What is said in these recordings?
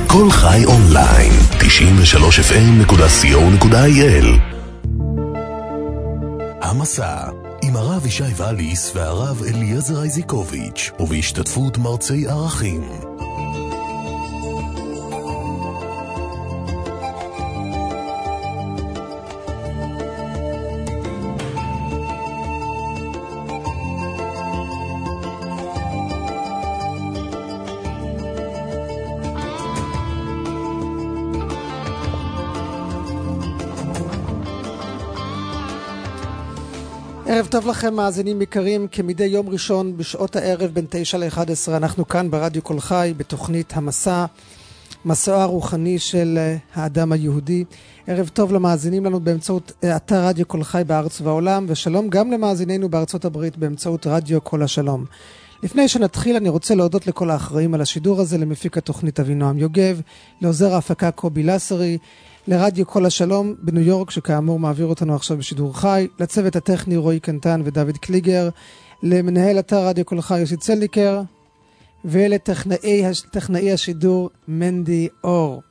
כל חי אונליין, 93fm.co.il. המסע עם הרב ישי ואליס והרב אליעזר איזיקוביץ', ובהשתתפות מרצי ערכים. ערב טוב לכם מאזינים יקרים, כמדי יום ראשון בשעות הערב בין 9 ל-11 אנחנו כאן ברדיו כל חי בתוכנית המסע, מסעו הרוחני של האדם היהודי. ערב טוב למאזינים לנו באמצעות אתר רדיו כל חי בארץ ובעולם, ושלום גם למאזיננו בארצות הברית באמצעות רדיו כל השלום. לפני שנתחיל אני רוצה להודות לכל האחראים על השידור הזה, למפיק התוכנית אבינועם יוגב, לעוזר ההפקה קובי לסרי, לרדיו כל השלום בניו יורק שכאמור מעביר אותנו עכשיו בשידור חי, לצוות הטכני רועי קנטן ודוד קליגר, למנהל אתר רדיו כל חי יוסי צליקר, ולטכנאי השידור מנדי אור.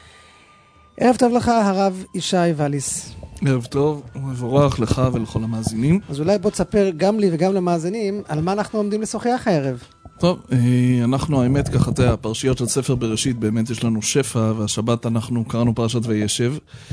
ערב טוב לך הרב ישי ואליס. ערב טוב, מבורך לך ולכל המאזינים. אז אולי בוא תספר גם לי וגם למאזינים על מה אנחנו עומדים לשוחח הערב. טוב, אנחנו האמת ככה, הפרשיות של ספר בראשית באמת יש לנו שפע, והשבת אנחנו קראנו פרשת וישב.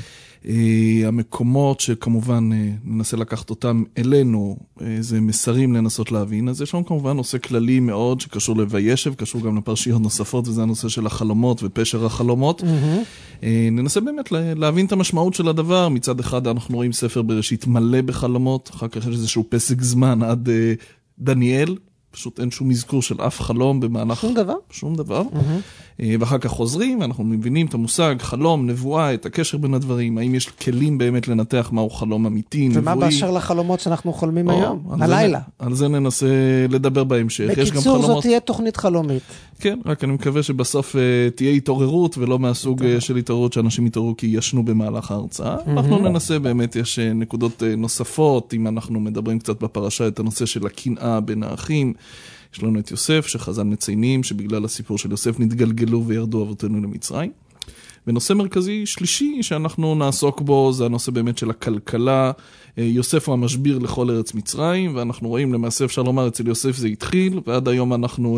המקומות שכמובן ננסה לקחת אותם אלינו, זה מסרים לנסות להבין. אז יש לנו כמובן נושא כללי מאוד שקשור לוישב, קשור גם לפרשיות נוספות, וזה הנושא של החלומות ופשר החלומות. ננסה באמת להבין את המשמעות של הדבר. מצד אחד אנחנו רואים ספר בראשית מלא בחלומות, אחר כך יש איזשהו פסק זמן עד דניאל, פשוט אין שום מזכור של אף חלום במהלך... שום דבר? שום דבר. ואחר כך חוזרים, ואנחנו מבינים את המושג, חלום, נבואה, את הקשר בין הדברים, האם יש כלים באמת לנתח מהו חלום אמיתי, נבואי. ומה באשר לחלומות שאנחנו חולמים היום, הלילה? על זה ננסה לדבר בהמשך. בקיצור, זאת תהיה תוכנית חלומית. כן, רק אני מקווה שבסוף תהיה התעוררות, ולא מהסוג של התעוררות שאנשים יתעוררו כי ישנו במהלך ההרצאה. אנחנו ננסה באמת, יש נקודות נוספות, אם אנחנו מדברים קצת בפרשה, את הנושא של הקנאה בין האחים. יש לנו את יוסף שחז"ל מציינים שבגלל הסיפור של יוסף נתגלגלו וירדו אבותינו למצרים. ונושא מרכזי שלישי שאנחנו נעסוק בו זה הנושא באמת של הכלכלה. יוסף הוא המשביר לכל ארץ מצרים, ואנחנו רואים למעשה אפשר לומר אצל יוסף זה התחיל, ועד היום אנחנו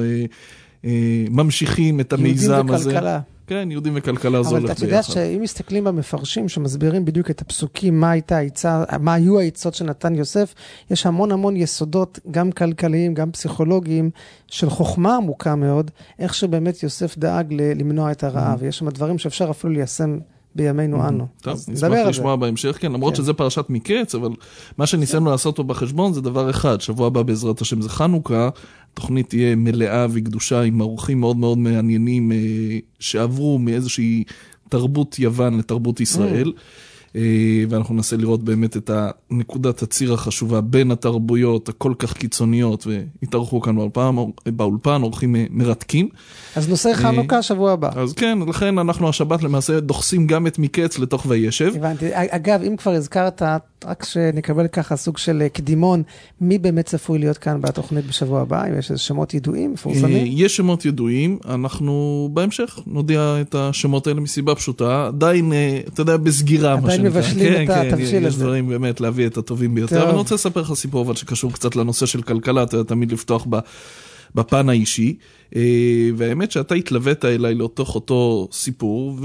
ממשיכים את המיזם הזה. יהודים וכלכלה. כן, יהודים וכלכלה זו הולך ביחד. אבל אתה יודע שאם מסתכלים במפרשים שמסבירים בדיוק את הפסוקים, מה היו העצות שנתן יוסף, יש המון יסודות, גם כלכליים, גם פסיכולוגיים, של חוכמה עמוקה מאוד, איך שבאמת יוסף דאג למנוע את הרעב. יש שם דברים שאפשר אפילו ליישם בימינו אנו. טוב, נשמח לשמוע בהמשך, כן, למרות שזה פרשת מקץ, אבל מה שניסינו לעשות פה בחשבון זה דבר אחד, שבוע הבא בעזרת השם זה חנוכה, התוכנית תהיה מלאה וקדושה עם אורחים מאוד מאוד מעניינים שעברו מאיזושהי תרבות יוון לתרבות ישראל, ואנחנו ננסה לראות באמת את נקודת הציר החשובה בין התרבויות הכל כך קיצוניות, והתארחו כאן באולפן, אורחים מרתקים. אז נושא חנוכה שבוע הבא. אז כן, לכן אנחנו השבת למעשה דוחסים גם את מקץ לתוך וישב. הבנתי. אגב, אם כבר הזכרת, רק שנקבל ככה סוג של קדימון, מי באמת צפוי להיות כאן בתוכנית בשבוע הבא? אם יש איזה שמות ידועים, מפורסמים? יש שמות ידועים, אנחנו בהמשך נודיע את השמות האלה מסיבה פשוטה, עדיין, אתה יודע, בסגירה. עדיין מבשלים את התבשיל הזה. יש דברים באמת להביא את הטובים ביותר. אבל אני רוצה לספר לך סיפור, אבל שקשור קצת לנושא של כלכלה, אתה תמיד לפתוח בפן האישי, והאמת שאתה התלווית אליי לתוך אותו סיפור,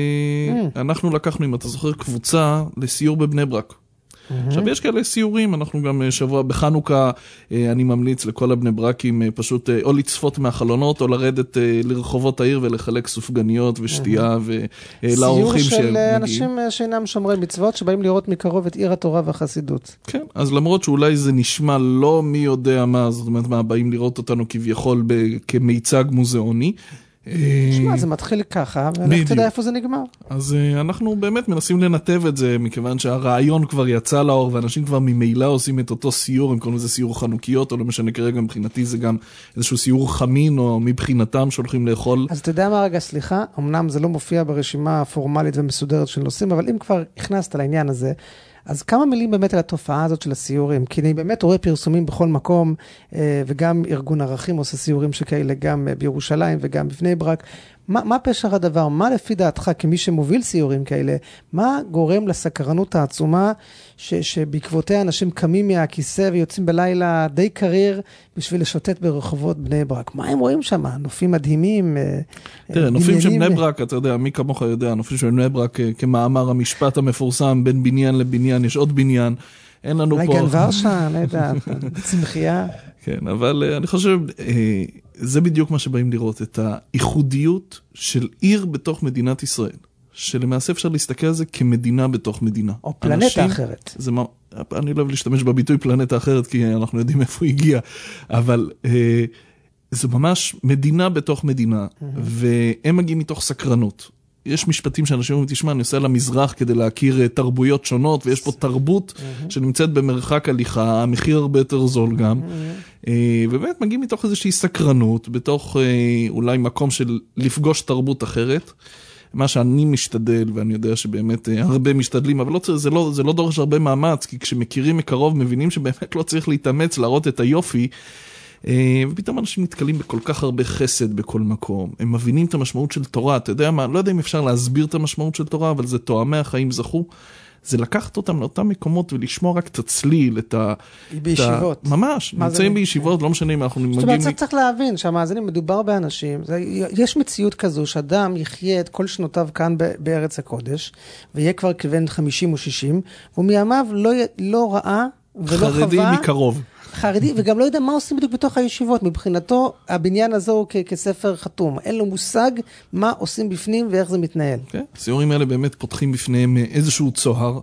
ואנחנו לקחנו, אם אתה זוכר, קבוצה לסיור בבני ברק. עכשיו יש כאלה סיורים, אנחנו גם שבוע בחנוכה, אני ממליץ לכל הבני ברקים פשוט או לצפות מהחלונות או לרדת לרחובות העיר ולחלק סופגניות ושתייה ולאורחים סיור של אנשים שאינם שומרי מצוות שבאים לראות מקרוב את עיר התורה והחסידות. כן, אז למרות שאולי זה נשמע לא מי יודע מה, זאת אומרת מה, באים לראות אותנו כביכול כמיצג מוזיאוני, תשמע, זה מתחיל ככה, ואנחנו תדע איפה זה נגמר. אז אנחנו באמת מנסים לנתב את זה, מכיוון שהרעיון כבר יצא לאור, ואנשים כבר ממילא עושים את אותו סיור, הם קוראים לזה סיור חנוכיות, או לא משנה כרגע, מבחינתי זה גם איזשהו סיור חמין, או מבחינתם שהולכים לאכול. אז אתה יודע מה רגע, סליחה, אמנם זה לא מופיע ברשימה הפורמלית ומסודרת של נושאים, אבל אם כבר הכנסת לעניין הזה, אז כמה מילים באמת על התופעה הזאת של הסיורים, כי אני באמת רואה פרסומים בכל מקום, וגם ארגון ערכים עושה סיורים שכאלה גם בירושלים וגם בבני ברק. מה פשר הדבר? מה לפי דעתך כמי שמוביל סיורים כאלה? מה גורם לסקרנות העצומה שבעקבותיה אנשים קמים מהכיסא ויוצאים בלילה די קריר בשביל לשוטט ברחובות בני ברק? מה הם רואים שם? נופים מדהימים? תראה, נופים של בני ברק, אתה יודע, מי כמוך יודע, נופים של בני ברק כמאמר המשפט המפורסם, בין בניין לבניין, יש עוד בניין. אין לנו פה... לגן ורשה, לא יודע, צמחייה. כן, אבל אני חושב, זה בדיוק מה שבאים לראות, את הייחודיות של עיר בתוך מדינת ישראל, שלמעשה אפשר להסתכל על זה כמדינה בתוך מדינה. או פלנטה אחרת. אני לא אוהב להשתמש בביטוי פלנטה אחרת, כי אנחנו יודעים איפה הוא הגיע, אבל זה ממש מדינה בתוך מדינה, והם מגיעים מתוך סקרנות. יש משפטים שאנשים אומרים, תשמע, אני עושה למזרח כדי להכיר תרבויות שונות, ויש פה תרבות שנמצאת במרחק הליכה, המחיר הרבה יותר זול גם, ובאמת מגיעים מתוך איזושהי סקרנות, בתוך אולי מקום של לפגוש תרבות אחרת, מה שאני משתדל, ואני יודע שבאמת הרבה משתדלים, אבל זה לא דורש הרבה מאמץ, כי כשמכירים מקרוב, מבינים שבאמת לא צריך להתאמץ, להראות את היופי, ופתאום אנשים מתקלים בכל כך הרבה חסד בכל מקום. הם מבינים את המשמעות של תורה. אתה יודע מה? לא יודע אם אפשר להסביר את המשמעות של תורה, אבל זה תואמי החיים זכו. זה לקחת אותם לאותם מקומות ולשמוע רק את הצליל, את ה... בישיבות. ממש, נמצאים בישיבות, לא משנה אם אנחנו מגיעים... זאת אומרת, צריך להבין שהמאזינים מדובר באנשים, יש מציאות כזו שאדם יחיה את כל שנותיו כאן בארץ הקודש, ויהיה כבר כבן 50 או 60, ומימיו לא ראה ולא חווה... חרדי מקרוב. חרדי, וגם לא יודע מה עושים בדיוק בתוך הישיבות. מבחינתו, הבניין הזה הוא כספר חתום. אין לו מושג מה עושים בפנים ואיך זה מתנהל. הסיורים האלה באמת פותחים בפניהם איזשהו צוהר.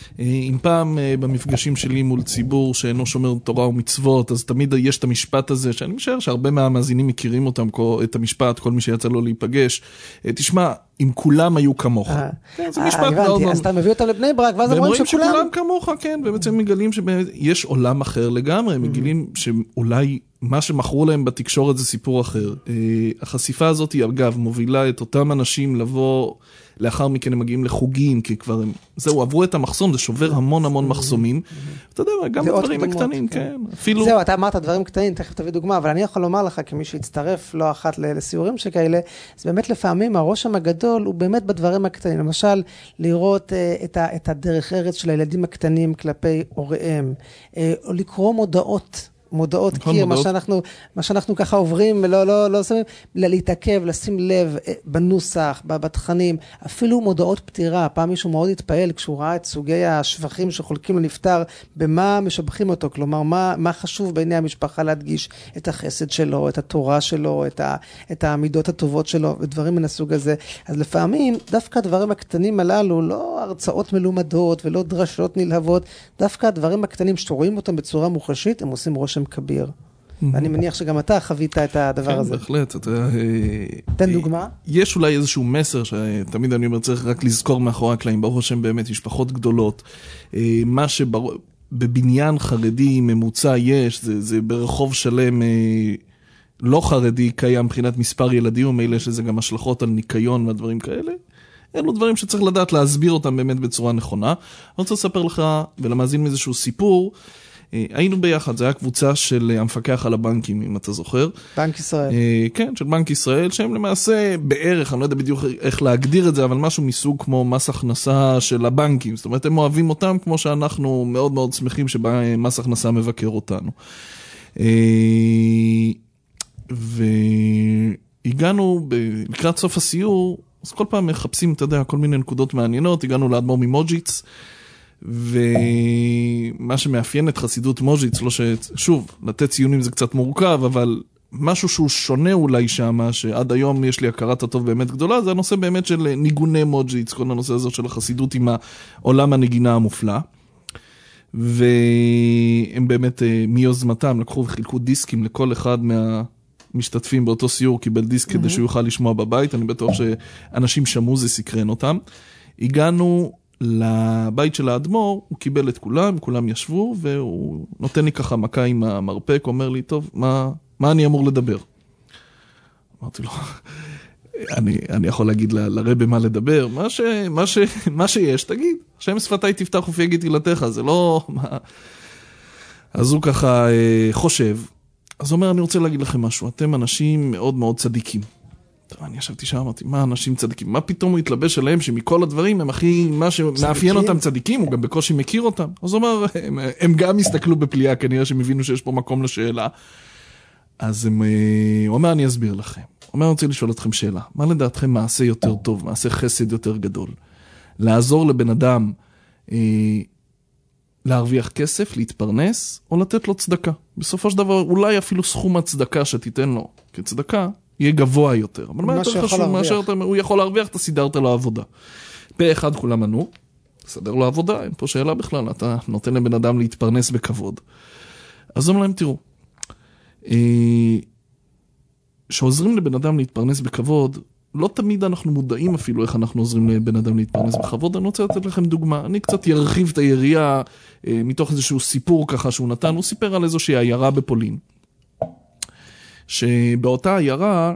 אם פעם במפגשים שלי מול ציבור שאינו שומר תורה ומצוות, אז תמיד יש את המשפט הזה, שאני משער שהרבה מהמאזינים מכירים אותם, את המשפט, כל מי שיצא לו להיפגש. תשמע, אם כולם היו כמוך. זה משפט מאוד... אז אתה מביא אותם לבני ברק, ואז אומרים שכולם כמוך, כן, ובעצם מגלים שיש עולם אחר לגמרי, מגלים שאולי מה שמכרו להם בתקשורת זה סיפור אחר. החשיפה הזאת היא, אגב, מובילה את אותם אנשים לבוא, לאחר מכן הם מגיעים לחוגים, כי כבר הם, זהו, עברו את המחסום, זה שובר המון המון מחסומים. אתה יודע, גם הדברים הקטנים, כן. זהו, אתה אמרת דברים קטנים, תכף תביא דוגמה, אבל אני יכול לומר לך, כמי שהצטרף לא אחת לסיורים שכאלה, אז באמת לפעמים הרושם הגדול הוא באמת בדברים הקטנים. למשל, לראות את הדרך ארץ של הילדים הקטנים כלפי הוריהם, או לקרוא מודעות קיר, מה שאנחנו ככה עוברים, לא שמים, להתעכב, לשים לב בנוסח, בתכנים, אפילו מודעות פטירה. פעם מישהו מאוד התפעל כשהוא ראה את סוגי השבחים שחולקים לנפטר, במה משבחים אותו, כלומר, מה חשוב בעיני המשפחה להדגיש את החסד שלו, את התורה שלו, את העמידות הטובות שלו, ודברים מן הסוג הזה. אז לפעמים, דווקא הדברים הקטנים הללו, לא הרצאות מלומדות ולא דרשות נלהבות, דווקא הדברים הקטנים שרואים אותם בצורה מוחשית, הם עושים רושם כביר. ואני מניח שגם אתה חווית את הדבר הזה. כן, בהחלט. תן דוגמה. יש אולי איזשהו מסר שתמיד אני אומר, צריך רק לזכור מאחורי הקלעים, ברוך השם באמת משפחות גדולות. מה שבבניין חרדי ממוצע יש, זה ברחוב שלם לא חרדי קיים מבחינת מספר ילדים, ומילא שזה גם השלכות על ניקיון והדברים כאלה. אלו דברים שצריך לדעת להסביר אותם באמת בצורה נכונה. אני רוצה לספר לך ולמאזין איזשהו סיפור. היינו ביחד, זה היה קבוצה של המפקח על הבנקים, אם אתה זוכר. בנק ישראל. כן, של בנק ישראל, שהם למעשה בערך, אני לא יודע בדיוק איך להגדיר את זה, אבל משהו מסוג כמו מס הכנסה של הבנקים. זאת אומרת, הם אוהבים אותם כמו שאנחנו מאוד מאוד שמחים שבה מס הכנסה מבקר אותנו. והגענו לקראת סוף הסיור, אז כל פעם מחפשים, אתה יודע, כל מיני נקודות מעניינות, הגענו לאדמו"ר ממוג'יץ, ומה שמאפיין את חסידות מוג'יץ, לא שוב, לתת ציונים זה קצת מורכב, אבל משהו שהוא שונה אולי שם, שעד היום יש לי הכרת הטוב באמת גדולה, זה הנושא באמת של ניגוני מוג'יץ, כל הנושא הזה של החסידות עם העולם הנגינה המופלא. והם באמת מיוזמתם לקחו וחילקו דיסקים לכל אחד משתתפים באותו סיור, קיבל דיסק כדי שהוא יוכל לשמוע בבית, אני בטוח שאנשים שמעו, זה סקרן אותם. הגענו לבית של האדמו"ר, הוא קיבל את כולם, כולם ישבו, והוא נותן לי ככה מכה עם המרפק, אומר לי, טוב, מה אני אמור לדבר? אמרתי לו, אני יכול להגיד לרבי מה לדבר, מה שיש, תגיד, שם שפתיי תפתח ופי יגיד תהילתך, זה לא... אז הוא ככה חושב, אז הוא אומר, אני רוצה להגיד לכם משהו, אתם אנשים מאוד מאוד צדיקים. אני ישבתי שם, אמרתי, מה אנשים צדיקים? מה פתאום הוא התלבש עליהם שמכל הדברים הם הכי, מה שמאפיין אותם צדיקים, הוא גם בקושי מכיר אותם. אז הוא אומר, הם גם הסתכלו בפליאה, כנראה שהם הבינו שיש פה מקום לשאלה. אז הוא אומר, אני אסביר לכם. הוא אומר, אני רוצה לשאול אתכם שאלה. מה לדעתכם מעשה יותר טוב, מעשה חסד יותר גדול? לעזור לבן אדם להרוויח כסף, להתפרנס, או לתת לו צדקה? בסופו של דבר, אולי אפילו סכום הצדקה שתיתן לו כצדקה, יהיה גבוה יותר. אבל מה יותר חשוב מאשר הוא יכול להרוויח, אתה סידרת לו עבודה. פה אחד כולם ענו, סדר לו עבודה, אין פה שאלה בכלל, אתה נותן לבן אדם להתפרנס בכבוד. אז אומר להם, תראו, שעוזרים לבן אדם להתפרנס בכבוד, לא תמיד אנחנו מודעים אפילו איך אנחנו עוזרים לבן אדם להתפרנס בכבוד. אני רוצה לתת לכם דוגמה. אני קצת ירחיב את היריעה מתוך איזשהו סיפור ככה שהוא נתן. הוא סיפר על איזושהי עיירה בפולין. שבאותה עיירה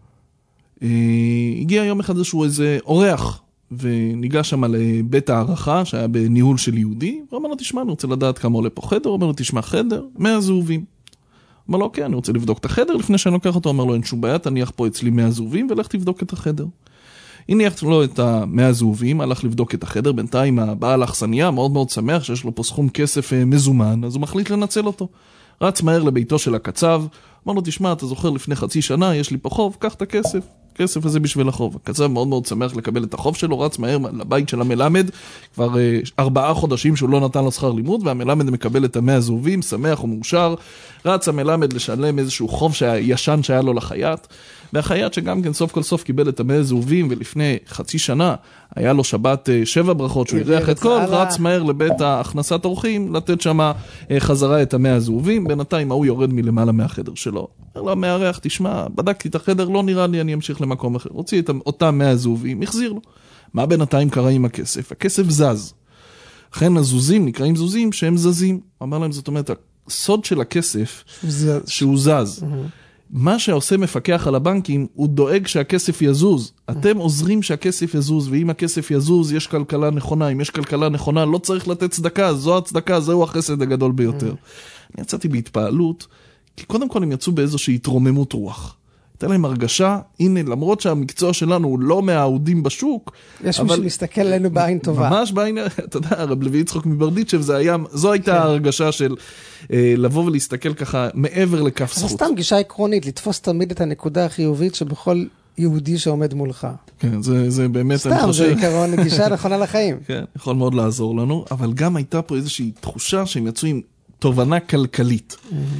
הגיע יום אחד איזה אורח, וניגש שם לבית הערכה שהיה בניהול של יהודי, ואומר לו, תשמע, אני רוצה לדעת כמה עולה פה חדר. אומר לו, תשמע, חדר 100 זהובים. אומר לו, אוקיי, אני רוצה לבדוק את החדר לפני שאני לוקח אותו. אומר לו, אין שום בעיה, תניח פה אצלי 100 זהובים ולך תבדוק את החדר. הניח לו את ה100 זהובים, הלך לבדוק את החדר. בינתיים הבעל האכסניה מאוד מאוד שמח שיש לו פה סכום כסף מזומן, אז הוא מחליט לנצל אותו. רץ מהר לביתו של הקצב, אמר לו, תשמע, אתה זוכר לפני חצי שנה, יש לי פה חוב, קח את הכסף. הכסף הזה בשביל החוב. הקצב מאוד מאוד שמח לקבל את החוב שלו, רץ מהר לבית של המלמד, כבר 4 חודשים שהוא לא נתן לו שכר לימוד, והמלמד מקבל את 100 זהובים, שמח ומאושר. רץ המלמד לשלם איזשהו חוב ישן שהיה לו לחייט, והחייט שגם כן סוף כל סוף קיבל את 100 זהובים, ולפני חצי שנה היה לו שבת 7 ברכות, שהוא ירח את כל, רץ מהר לבית הכנסת אורחים, לתת שם חזרה את 100 זהובים. בינתיים הוא יורד מלמעלה מהחדר שלו. אומר לו, מארח, תשמע, בדקתי את החדר, לא נראה לי, אני אמשיך למקום אחר. הוציא את אותם 100 זהובים, החזיר לו. מה בינתיים קרה עם הכסף? הכסף זז. לכן הזוזים נקראים זוזים שהם זזים. אמר להם, זאת אומרת, הסוד של הכסף שהוא זז. מה שעושה מפקח על הבנקים, הוא דואג שהכסף יזוז. אתם עוזרים שהכסף יזוז, ואם הכסף יזוז, יש כלכלה נכונה. אם יש כלכלה נכונה, לא צריך לתת צדקה. זו הצדקה, זהו החסד הגדול ביותר. אני יצאתי בהתפעלות, כי קודם כל הם יצאו באיזושהי התרוממות רוח. הייתה להם הרגשה, הנה, למרות שהמקצוע שלנו הוא לא מהעודים בשוק, יש מי שמסתכל עלינו בעין טובה. ממש בעין, אתה יודע, רב לוי יצחק מברדיצ'ב, זו הייתה ההרגשה של לבוא ולהסתכל ככה מעבר לכף זכות. זה סתם גישה עקרונית, לתפוס תמיד את הנקודה החיובית שבכל יהודי שעומד מולך. כן, זה באמת, סתם, זה עיקרון, גישה נכונה לחיים. כן, יכול מאוד לעזור לנו, אבל גם הייתה פה איזושהי תחושה שהם יצאו עם תובנה כלכלית.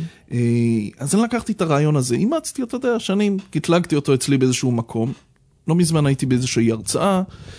אז אני לקחתי את הרעיון הזה, אימצתי, אתה יודע, שנים, קטלגתי אותו אצלי באיזשהו מקום, לא מזמן הייתי באיזושהי הרצאה,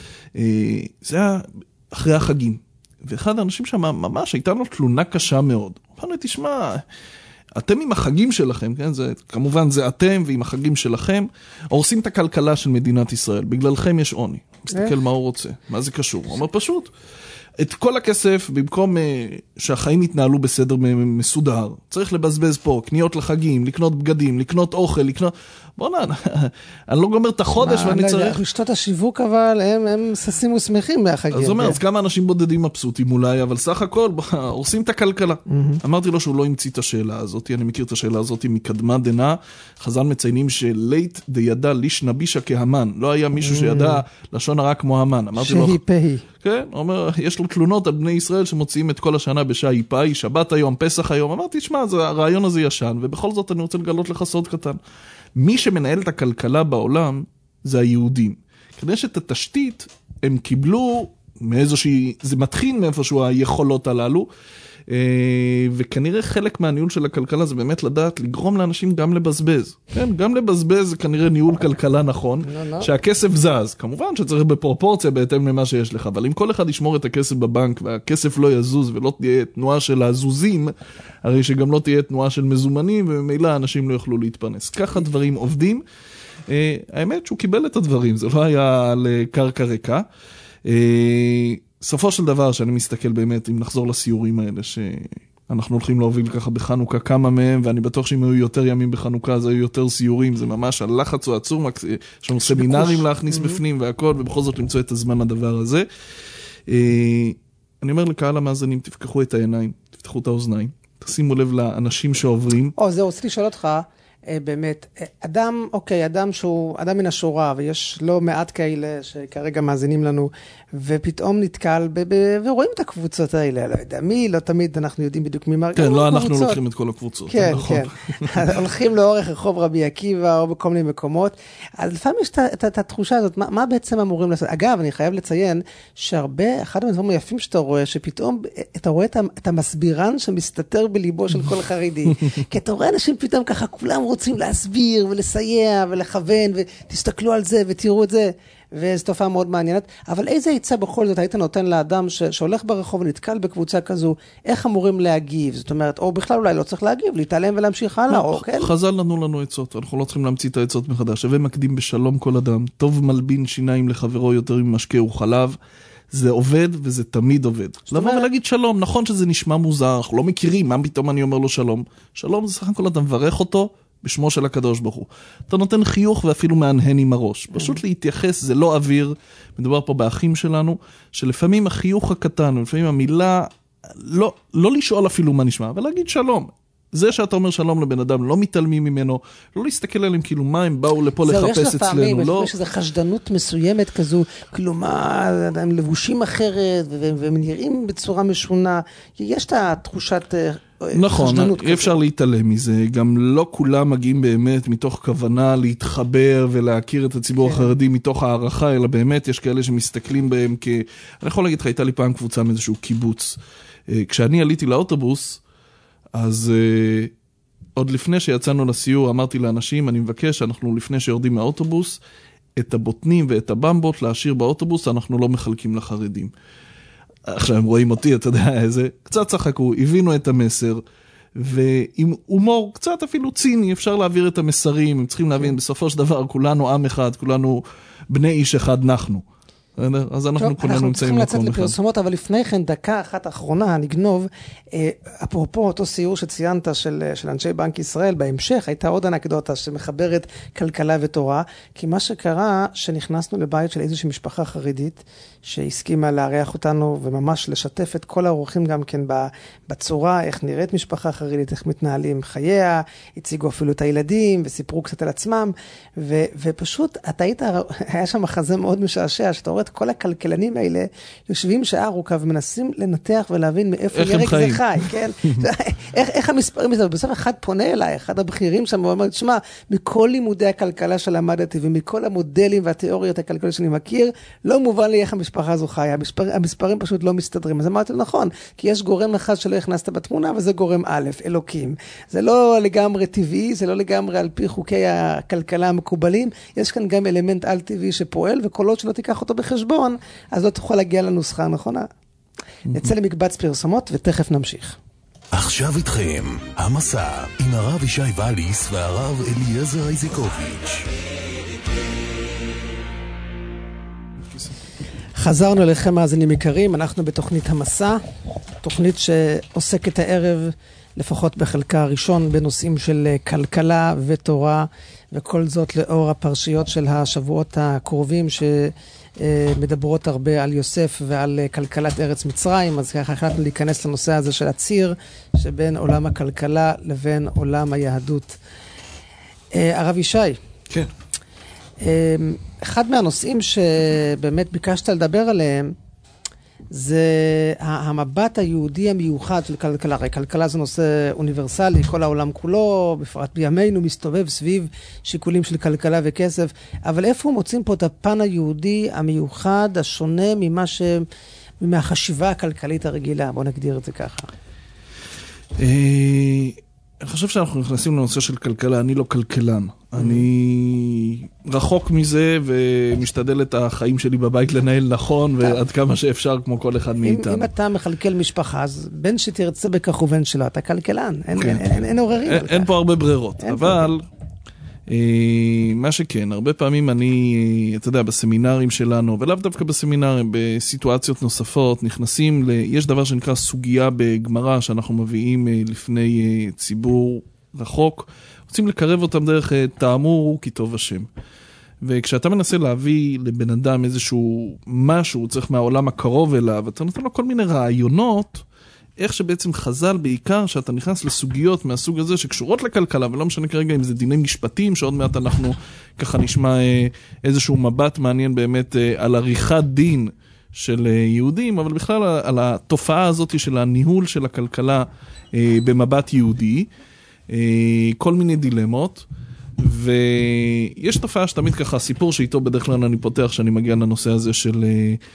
זה היה אחרי החגים, ואחד האנשים שם ממש הייתה לו תלונה קשה מאוד. אמר לי, תשמע, אתם עם החגים שלכם, כן? כמובן זה אתם ועם החגים שלכם, הורסים את הכלכלה של מדינת ישראל, בגללכם יש עוני. מסתכל מה הוא רוצה, מה זה קשור? הוא אומר פשוט, את כל הכסף, במקום שהחיים יתנהלו בסדר מסודר, צריך לבזבז פה, קניות לחגים, לקנות בגדים, לקנות אוכל, בוא'נה, אני לא גומר את החודש ואני צריך... רשתות השיווק אבל, הם ססים ושמחים מהחגים. אז אומר, אז כמה אנשים בודדים מבסוטים אולי, אבל סך הכל, עושים את הכלכלה. אמרתי לו שהוא לא המציא את השאלה הזאת, אני מכיר את השאלה הזאת מקדמה דנה, חז"ל מציינים שלית דידע ליש נבישה כהמן, לא היה מישהו שידע לשון הרע כמו המן. שהיא פהי. כן, הוא אומר, יש לו תלונות על בני ישראל שמוציאים את כל השנה בשעה פאי, שבת היום, פסח היום. אמרתי, תשמע, הרעיון הזה ישן, ובכל זאת אני רוצה לגלות לך סוד קטן. מי שמנהל את הכלכלה בעולם זה היהודים. כדי שאת התשתית הם קיבלו מאיזושהי, זה מתחיל מאיפשהו היכולות הללו, וכנראה חלק מהניהול של הכלכלה זה באמת לדעת לגרום לאנשים גם לבזבז. כן, גם לבזבז זה כנראה ניהול כלכלה נכון, שהכסף זז. כמובן שצריך בפרופורציה בהתאם למה שיש לך, אבל אם כל אחד ישמור את הכסף בבנק והכסף לא יזוז ולא תהיה תנועה של הזוזים, הרי שגם לא תהיה תנועה של מזומנים, וממילא אנשים לא יוכלו להתפרנס. ככה דברים עובדים. האמת שהוא קיבל את הדברים, זה לא היה על קרקע ריקה. סופו של דבר שאני מסתכל באמת, אם נחזור לסיורים האלה שאנחנו הולכים להוביל ככה בחנוכה כמה מהם, ואני בטוח שאם היו יותר ימים בחנוכה אז היו יותר סיורים, זה ממש הלחץ או עצור, יש לנו סמינרים להכניס בפנים והכל, ובכל זאת למצוא את הזמן לדבר הזה. אני אומר לקהל המאזינים, תפקחו את העיניים, תפתחו את האוזניים, תשימו לב לאנשים שעוברים. זה רוצה לשאול אותך, באמת, אדם, אוקיי, אדם שהוא אדם מן השורה, ויש לא מעט כאלה שכרגע מאזינים לנו, ופתאום נתקל, ורואים את הקבוצות האלה, לא יודע מי, לא תמיד אנחנו יודעים בדיוק מי מרגיש. כן, לא אנחנו לוקחים את כל הקבוצות. כן, כן. הולכים לאורך רחוב רבי עקיבא, או בכל מיני מקומות, אז לפעמים יש את התחושה הזאת, מה בעצם אמורים לעשות? אגב, אני חייב לציין, שהרבה, אחד הדברים היפים שאתה רואה, שפתאום אתה רואה את המסבירן שמסתתר בליבו של כל חרדי, כי אתה רואה אנשים פתאום ככה, כולם רוצים להסביר ולסייע ולכוון, ותסתכלו על זה ותראו את זה, וזו תופעה מאוד מעניינת. אבל איזה עצה בכל זאת היית נותן לאדם שהולך ברחוב ונתקל בקבוצה כזו, איך אמורים להגיב? זאת אומרת, או בכלל אולי לא צריך להגיב, להתעלם ולהמשיך הלאה, או כן? חז"ל נתנו לנו עצות, אנחנו לא צריכים להמציא את העצות מחדש. שווה מקדים בשלום כל אדם, טוב מלבין שיניים לחברו יותר ממשקה וחלב, זה עובד וזה תמיד עובד. לבוא ולהגיד שלום, נכון שזה נשמע מוזר, אנחנו לא מכירים, מה פתאום אני אומר לו שלום? שלום זה סך הכל אתה מברך אותו בשמו של הקדוש ברוך הוא. אתה נותן חיוך ואפילו מהנהן עם הראש. פשוט להתייחס, זה לא אוויר, מדובר פה באחים שלנו, שלפעמים החיוך הקטן, לפעמים המילה, לא לשאול אפילו מה נשמע, אבל להגיד שלום. זה שאתה אומר שלום לבן אדם, לא מתעלמים ממנו, לא להסתכל עליהם כאילו מה הם באו לפה לחפש אצלנו. יש איזו חשדנות מסוימת כזו, כאילו מה, הם לבושים אחרת, והם נראים בצורה משונה, יש את התחושת נכון, אי אפשר להתעלם מזה, גם לא כולם מגיעים באמת מתוך כוונה להתחבר ולהכיר את הציבור החרדי מתוך הערכה, אלא באמת יש כאלה שמסתכלים בהם אני יכול להגיד לך, הייתה לי פעם קבוצה מאיזשהו קיבוץ. כשאני עליתי לאוטובוס, אז עוד לפני שיצאנו לסיור, אמרתי לאנשים, אני מבקש, אנחנו לפני שיורדים מהאוטובוס, את הבוטנים ואת הבמבות להשאיר באוטובוס, אנחנו לא מחלקים לחרדים. עכשיו הם רואים אותי, אתה יודע, קצת צחקו, הבינו את המסר, ועם הומור קצת אפילו ציני, אפשר להעביר את המסרים, הם צריכים להבין, בסופו של דבר, כולנו עם אחד, כולנו בני איש אחד נחנו. אז אנחנו כולנו נמצאים אנחנו צריכים לצאת אחד. לפרסומות, אבל לפני כן, דקה אחת אחרונה, נגנוב, אפרופו אותו סיור שציינת של אנשי בנק ישראל, בהמשך הייתה עוד אנקדוטה שמחברת כלכלה ותורה, כי מה שקרה, שנכנסנו לבית של איזושהי משפחה חרדית, שהסכימה לארח אותנו, וממש לשתף את כל האורחים גם כן בצורה, איך נראית משפחה חרדית, איך מתנהלים חייה, הציגו אפילו את הילדים, וסיפרו קצת על עצמם, ופשוט, היה שם מחזה מאוד משעשע, שאתה רואה את כל הכלכלנים האלה, יושבים שעה ארוכה, ומנסים לנתח ולהבין מאיפה ירק זה חי, כן? איך המספרים מזה, ובסוף אחד פונה אליי, אחד הבכירים שם, ואומר, תשמע, מכל לימודי הכלכלה שלמדתי, ומכל המודלים והתיאוריות הכלכליות שאני מכיר, לא מובן לי איך המשפחה הזו חיה, המספרים פשוט לא מסתדרים. אז אמרתי, נכון, כי יש גורם אחד שלא הכנסת בתמונה, וזה גורם א', אלוקים. זה לא לגמרי טבעי, זה לא לגמרי על פי חוקי הכלכלה המקובלים, יש כאן גם אלמנט על טבעי שפועל, וכל עוד שלא תיקח אותו בחשבון, אז לא תוכל להגיע לנוסחה הנכונה. נצא למקבץ פרסומות, ותכף נמשיך. עכשיו איתכם, המסע, עם הרב ישי ואליס והרב אליעזר איזיקוביץ'. חזרנו אליכם מאזינים יקרים, אנחנו בתוכנית המסע, תוכנית שעוסקת הערב, לפחות בחלקה הראשון, בנושאים של כלכלה ותורה, וכל זאת לאור הפרשיות של השבועות הקרובים, שמדברות הרבה על יוסף ועל כלכלת ארץ מצרים, אז ככה החלטנו להיכנס לנושא הזה של הציר, שבין עולם הכלכלה לבין עולם היהדות. הרב ישי. כן. אחד מהנושאים שבאמת ביקשת לדבר עליהם, זה המבט היהודי המיוחד של כלכלה. הרי כלכלה זה נושא אוניברסלי, כל העולם כולו, בפרט בימינו, מסתובב סביב שיקולים של כלכלה וכסף, אבל איפה מוצאים פה את הפן היהודי המיוחד, השונה מהחשיבה הכלכלית הרגילה? בוא נגדיר את זה ככה. אני חושב שאנחנו נכנסים לנושא של כלכלה, אני לא כלכלן. אני רחוק מזה ומשתדל את החיים שלי בבית לנהל נכון ועד כמה שאפשר כמו כל אחד מאיתנו. אם אתה מחלקל משפחה, אז בין שתרצה בכך ובין שלא, אתה כלכלן, אין עוררים. אין פה הרבה ברירות, אבל מה שכן, הרבה פעמים אתה יודע, בסמינרים שלנו, ולאו דווקא בסמינרים, בסיטואציות נוספות, נכנסים יש דבר שנקרא סוגיה בגמרא, שאנחנו מביאים לפני ציבור רחוק, רוצים לקרב אותם דרך תאמור כי טוב השם. וכשאתה מנסה להביא לבן אדם איזשהו משהו, צריך מהעולם הקרוב אליו, אתה נותן לו כל מיני רעיונות, איך שבעצם חז"ל בעיקר, שאתה נכנס לסוגיות מהסוג הזה שקשורות לכלכלה, ולא משנה כרגע אם זה דיני משפטים, שעוד מעט אנחנו ככה נשמע איזשהו מבט מעניין באמת על עריכת דין של יהודים, אבל בכלל על התופעה הזאת של הניהול של הכלכלה במבט יהודי, כל מיני דילמות, ויש תופעה שתמיד ככה, סיפור שאיתו בדרך כלל אני פותח שאני מגיע לנושא הזה של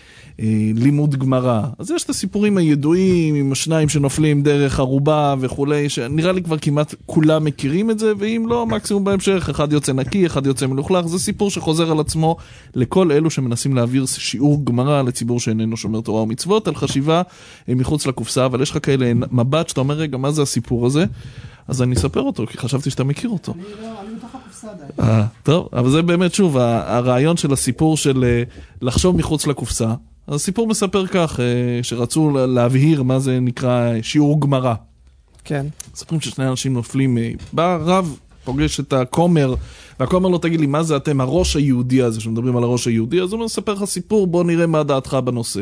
לימוד גמרא. אז יש את הסיפורים הידועים עם השניים שנופלים דרך ערובה וכולי, שנראה לי כבר כמעט כולם מכירים את זה, ואם לא, מקסימום בהמשך, אחד יוצא נקי, אחד יוצא מלוכלך. זה סיפור שחוזר על עצמו לכל אלו שמנסים להעביר שיעור גמרא לציבור שאיננו שומר תורה ומצוות, על חשיבה מחוץ לקופסה, אבל יש לך כאלה מבט שאתה אומר, רגע, מה זה הסיפור הזה? אז אני אספר אותו, כי חשבתי שאתה מכיר אותו. אני בתוך הקופסה עדיין. טוב, אבל זה באמת שוב, הרעיון של הסיפור של לחשוב מחוץ לקופסה. אז הסיפור מספר כך, שרצו להבהיר מה זה נקרא שיעור גמרא. כן. מספרים ששני אנשים נופלים, בא רב, פוגש את הכומר, והכומר לא תגיד לי, מה זה אתם, הראש היהודי הזה, שמדברים על הראש היהודי, אז הוא מספר לך סיפור, בוא נראה מה דעתך בנושא.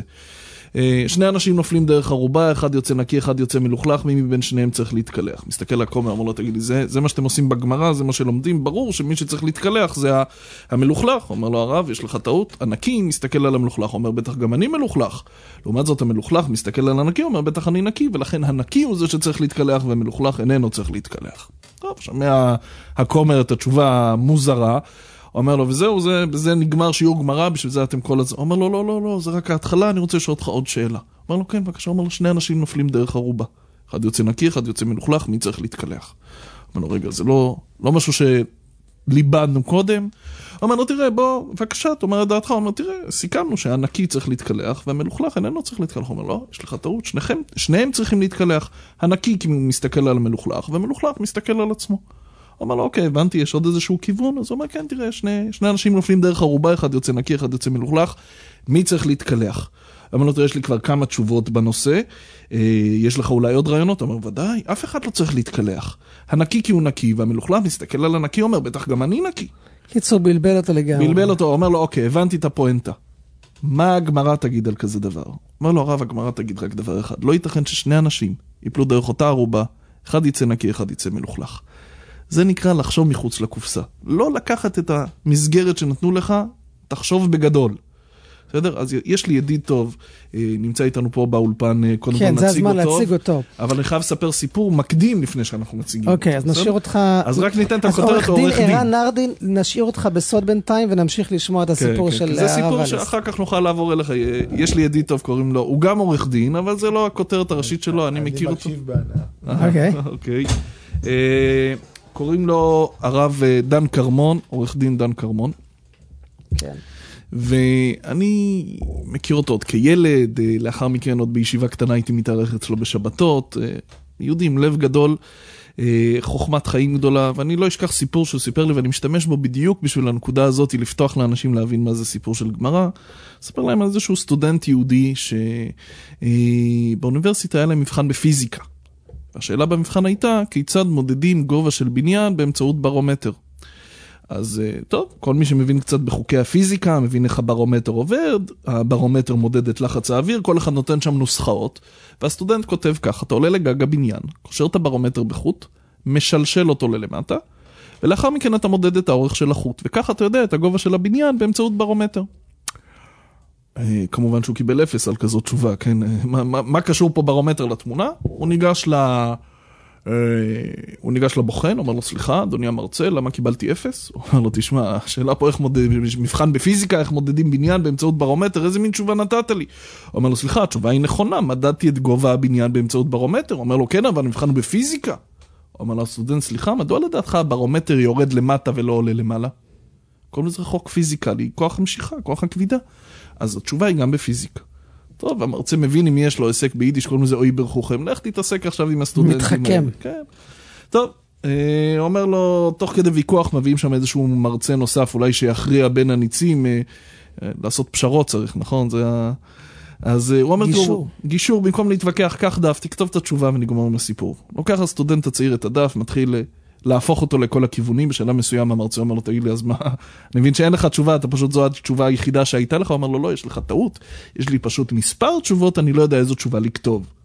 שני אנשים נופלים דרך ערובה, אחד יוצא נקי, אחד יוצא מלוכלך, מי מבין שניהם צריך להתקלח. מסתכל הכומר, אמר לו, תגיד לי, זה מה שאתם עושים בגמרא, זה מה שלומדים, ברור שמי שצריך להתקלח זה המלוכלך. אומר לו הרב, יש לך טעות, הנקי מסתכל על המלוכלך, אומר, בטח גם אני מלוכלך. לעומת זאת המלוכלך מסתכל על הנקי, אומר, בטח אני נקי, ולכן הנקי הוא זה שצריך להתקלח, והמלוכלך איננו צריך להתקלח. טוב, שומע הכומר את התשובה המוזרה, אומר לו, וזהו, זה נגמר שיעור גמרא, בשביל זה אתם כל הזמן. אומר לו, לא, זה רק ההתחלה, אני רוצה לשאול אותך עוד שאלה. אומר לו, כן, בבקשה, אומר לו, שני אנשים נופלים דרך ערובה. אחד יוצא נקי, אחד יוצא מלוכלך, מי צריך להתקלח? אומר לו, רגע, זה לא משהו שליבדנו קודם. אומר לו, תראה, בוא, בבקשה, תאמר את דעתך. אומר, תראה, סיכמנו שהנקי צריך להתקלח, והמלוכלך איננו צריך להתקלח. אומר, לא, יש לך טעות, שניהם צריכים להתקלח. הנקי כי הוא מסתכל על המלוכלך, והמלוכלך מסתכל על עצמו. אומר לו, אוקיי, הבנתי, יש עוד איזשהו כיוון? אז הוא אומר, כן, תראה, שני אנשים נופלים דרך ערובה, אחד יוצא נקי, אחד יוצא מלוכלך, מי צריך להתקלח? אומר לו, תראה, יש לי כבר כמה תשובות בנושא, יש לך אולי עוד רעיונות? אומר, ודאי, אף אחד לא צריך להתקלח. הנקי כי הוא נקי, והמלוכלך מסתכל על הנקי, אומר, בטח גם אני נקי. קיצור, בלבל אותו לגמרי. בלבל אותו, אומר לו, אוקיי, הבנתי את הפואנטה. מה הגמרא תגיד על כזה דבר? אומר לו, הרב, הגמרא תגיד רק דבר אחד. לא ייתכן ששני אנשים ייפלו דרך אותה ערובה, אחד יצא נקי, אחד יצא מלוכלך. זה נקרא לחשוב מחוץ לקופסה. לא לקחת את המסגרת שנתנו לך, תחשוב בגדול. בסדר? אז יש לי ידיד טוב, נמצא איתנו פה באולפן, קודם כל נציג אותו. כן, זה הזמן להציג אותו. אבל אני חייב לספר סיפור מקדים לפני שאנחנו מציגים. אוקיי, אז נשאיר אותך... אז רק ניתן את הכותרת עורך דין. ערן נרדין, נשאיר אותך בסוד בינתיים ונמשיך לשמוע את הסיפור של הרב אלס. זה סיפור שאחר כך נוכל לעבור אליך. יש לי ידיד טוב, קוראים לו, הוא גם עורך דין, אבל זה לא הכותרת הראשית שלו, אני מכיר אותו. אוקיי. קוראים לו הרב דן קרמון, עורך דין דן קרמון. כן. ואני מכיר אותו עוד כילד, לאחר מכן עוד בישיבה קטנה הייתי מתארח אצלו בשבתות, יהודי עם לב גדול, חוכמת חיים גדולה, ואני לא אשכח סיפור שהוא סיפר לי, ואני משתמש בו בדיוק בשביל הנקודה הזאת, לפתוח לאנשים להבין מה זה סיפור של גמרא. ספר להם על איזשהו סטודנט יהודי, שבאוניברסיטה היה להם מבחן בפיזיקה. השאלה במבחן הייתה, כיצד מודדים גובה של בניין באמצעות ברומטר. אז טוב, כל מי שמבין קצת בחוקי הפיזיקה, מבין איך הברומטר עובד, הברומטר מודד את לחץ האוויר, כל אחד נותן שם נוסחאות, והסטודנט כותב כך, אתה עולה לגג הבניין, קושר את הברומטר בחוט, משלשל אותו ללמטה, ולאחר מכן אתה מודד את האורך של החוט, וככה אתה יודע את הגובה של הבניין באמצעות ברומטר. כמובן שהוא קיבל 0 על כזאת תשובה, כן? מה קשור פה ברומטר לתמונה? הוא ניגש לבוחן, אומר לו, סליחה, אדוני המרצה, למה קיבלתי 0? הוא אומר לו, תשמע, השאלה פה איך מבחן בפיזיקה, איך מודדים בניין באמצעות ברומטר, איזה מין תשובה נתת לי? הוא אומר לו, סליחה, התשובה היא נכונה, מדדתי את גובה הבניין באמצעות ברומטר. הוא אומר לו, כן, אבל מבחן בפיזיקה. הוא אומר לו, הסטודנט, סליחה, מדוע לדעתך הברומטר יורד למטה ולא עולה למעלה? קוראים לזה חוק פיזיקלי, כוח המשיכה, כוח הכבידה. אז התשובה היא גם בפיזיקה. טוב, המרצה מבין אם יש לו עסק ביידיש, קוראים לזה אוי ברחוכם, לך תתעסק עכשיו עם הסטודנטים. מתחכם. כן. טוב, אומר לו, תוך כדי ויכוח מביאים שם איזשהו מרצה נוסף, אולי שיכריע בין הניצים, לעשות פשרות צריך, נכון? אז הוא אומר, גישור, במקום להתווכח, כך דף, תכתוב את התשובה ונגמר עם הסיפור. לוקח הסטודנט הצעיר את הדף, מתחיל להפוך אותו לכל הכיוונים, בשאלה מסוים המרצה אומר לו, תגיד לי, אז מה? אני מבין שאין לך תשובה, אתה פשוט זו התשובה היחידה שהייתה לך, הוא אומר לו, לא, יש לך טעות, יש לי פשוט מספר תשובות, אני לא יודע איזו תשובה לכתוב.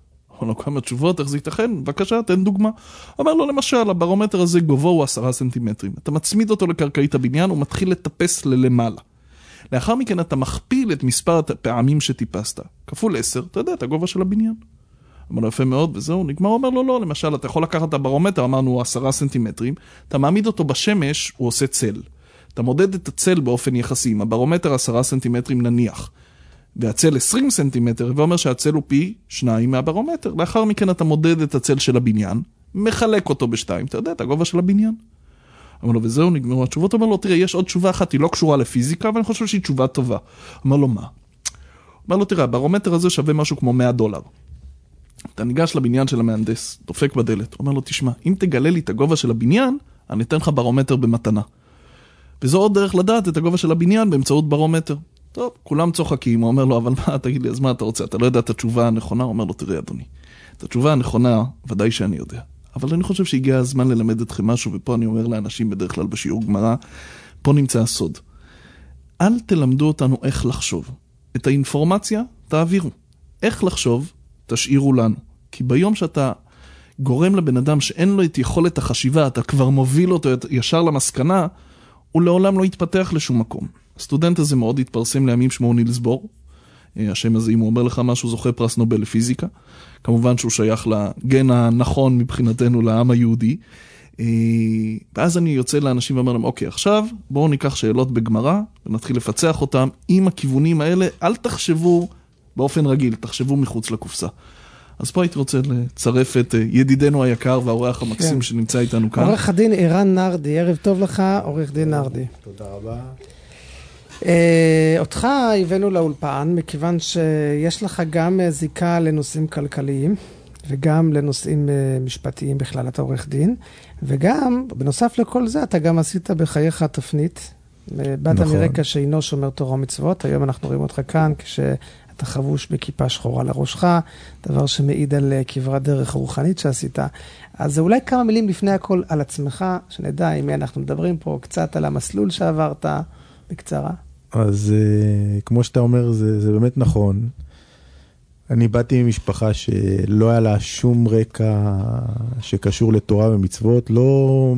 אומר לו כמה תשובות, איך זה ייתכן? בבקשה, תן דוגמה. אומר לו, למשל, הברומטר הזה גובהו הוא 10 סנטימטרים. אתה מצמיד אותו לקרקעית הבניין, הוא מתחיל לטפס ללמעלה. לאחר מכן אתה מכפיל את מספר הפעמים שטיפסת. כפול 10, אתה יודע, את הגובה של הבניין. אמר לו, יפה מאוד, וזהו, נגמר. הוא אומר לו, לא, למשל, אתה יכול לקחת את הברומטר, אמרנו 10 סנטימטרים, אתה מעמיד אותו בשמש, הוא עושה צל. אתה מודד את הצל באופן יחסי, הברומטר 10 סנטימטרים נניח, והצל 20 סנטימטר, ואומר שהצל הוא פי 2 מהברומטר. לאחר מכן אתה מודד את הצל של הבניין, מחלק אותו ב2, אתה יודע, את הגובה של הבניין. אמר לו, וזהו, נגמרו התשובות. אמר לו, תראה, יש עוד תשובה אחת, היא לא קשורה לפיזיקה, אבל אני חושב שהיא תשובה טובה. אמר לו, מה? אמר לו, תראה, הברומטר הזה שווה משהו כמו $100. אתה ניגש לבניין של המהנדס, דופק בדלת, אומר לו, תשמע, אם תגלה לי את הגובה של הבניין, אני אתן לך ברומטר במתנה. וזו עוד דרך לדעת את הגובה של הבניין באמצעות ברומטר. טוב, כולם צוחקים, הוא אומר לו, אבל מה, תגיד לי, אז מה אתה רוצה? אתה לא יודע את התשובה הנכונה? הוא אומר לו, תראה, אדוני, את התשובה הנכונה, ודאי שאני יודע. אבל אני חושב שהגיע הזמן ללמד אתכם משהו, ופה אני אומר לאנשים בדרך כלל בשיעור גמרא, פה נמצא הסוד. אל תלמדו אותנו איך לחשוב. את האינפורמציה תעבירו. איך לחשוב, תשאירו לנו. כי ביום שאתה גורם לבן אדם שאין לו את יכולת החשיבה, אתה כבר מוביל אותו ישר למסקנה, הוא לעולם לא יתפתח לשום מקום. הסטודנט הזה מאוד התפרסם לימים שמו נילס בוהר. השם הזה, אם הוא אומר לך משהו, זוכה פרס נובל לפיזיקה. כמובן שהוא שייך לגן הנכון מבחינתנו לעם היהודי. ואז אני יוצא לאנשים ואומר להם, אוקיי, עכשיו בואו ניקח שאלות בגמרא, ונתחיל לפצח אותם עם הכיוונים האלה. אל תחשבו באופן רגיל, תחשבו מחוץ לקופסה. אז פה הייתי רוצה לצרף את ידידנו היקר והאורח המקסים שנמצא איתנו כאן. עורך הדין ערן נרדי, ערב טוב לך, עורך דין נרדי. תודה רבה. אותך הבאנו לאולפן, מכיוון שיש לך גם זיקה לנושאים כלכליים, וגם לנושאים משפטיים בכלל, אתה עורך דין, וגם, בנוסף לכל זה, אתה גם עשית בחייך תפנית, באת מרקע שאינו שומר תורה ומצוות, היום אנחנו רואים אותך כאן, כשאתה חבוש בכיפה שחורה לראשך, דבר שמעיד על כברת דרך רוחנית שעשית. אז אולי כמה מילים לפני הכל על עצמך, שנדע עם מי אנחנו מדברים פה, קצת על המסלול שעברת, בקצרה. אז כמו שאתה אומר, זה באמת נכון. אני באתי ממשפחה שלא היה לה שום רקע שקשור לתורה ומצוות, לא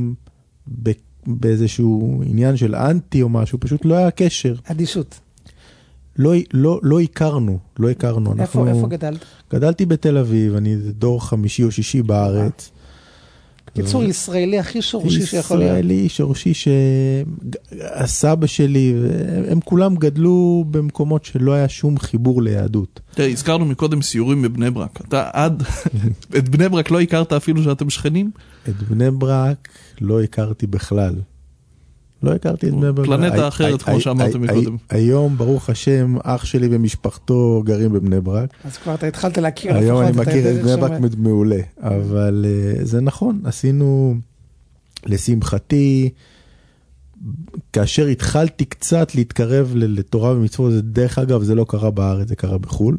באיזשהו עניין של אנטי או משהו, פשוט לא היה קשר. אדישות. לא הכרנו. איפה גדלת? גדלתי בתל אביב, אני דור 5 או 6 בארץ. קיצור, ישראלי הכי שורשי שיכול להיות. ישראלי שורשי שהסבא שלי, הם כולם גדלו במקומות שלא היה שום חיבור ליהדות. תראה, הזכרנו מקודם סיורים בבני ברק. אתה את בני ברק לא הכרת אפילו שאתם שכנים? את בני ברק לא הכרתי בכלל. לא הכרתי את בני ברק. פלנטה אחרת, כמו שאמרתם מקודם. היום, ברוך השם, אח שלי ומשפחתו גרים בבני ברק. אז כבר אתה התחלת להכיר. היום אני מכיר את בני ברק מעולה. אבל זה נכון, עשינו לשמחתי, כאשר התחלתי קצת להתקרב לתורה ומצוות, דרך אגב, זה לא קרה בארץ, זה קרה בחול.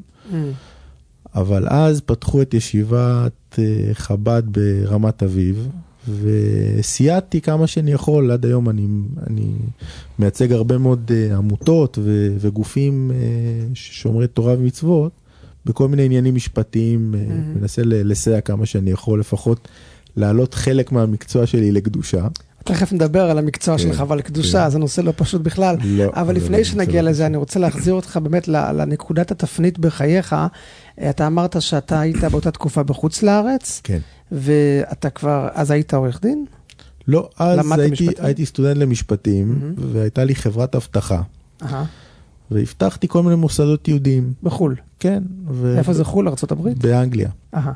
אבל אז פתחו את ישיבת חב"ד ברמת אביב, וסייעתי כמה שאני יכול. עד היום אני מייצג הרבה מאוד עמותות וגופים ששומרי תורה ומצוות, בכל מיני עניינים משפטיים, מנסה לסייע כמה שאני יכול, לפחות להעלות חלק מהמקצוע שלי לקדושה. תכף נדבר על המקצוע שלך, אבל קדושה, זה נושא לא פשוט בכלל. אבל לפני שנגיע לזה, אני רוצה להחזיר אותך באמת לנקודת התפנית בחייך. אתה אמרת שאתה היית באותה תקופה בחוץ לארץ. כן. ואתה כבר, אז היית עורך דין? לא, אז הייתי סטודנט למשפטים, והייתה לי חברת הבטחה. והבטחתי כל מיני מוסדות יהודיים. בחול? כן. איפה זה חול? ארצות הברית? באנגליה.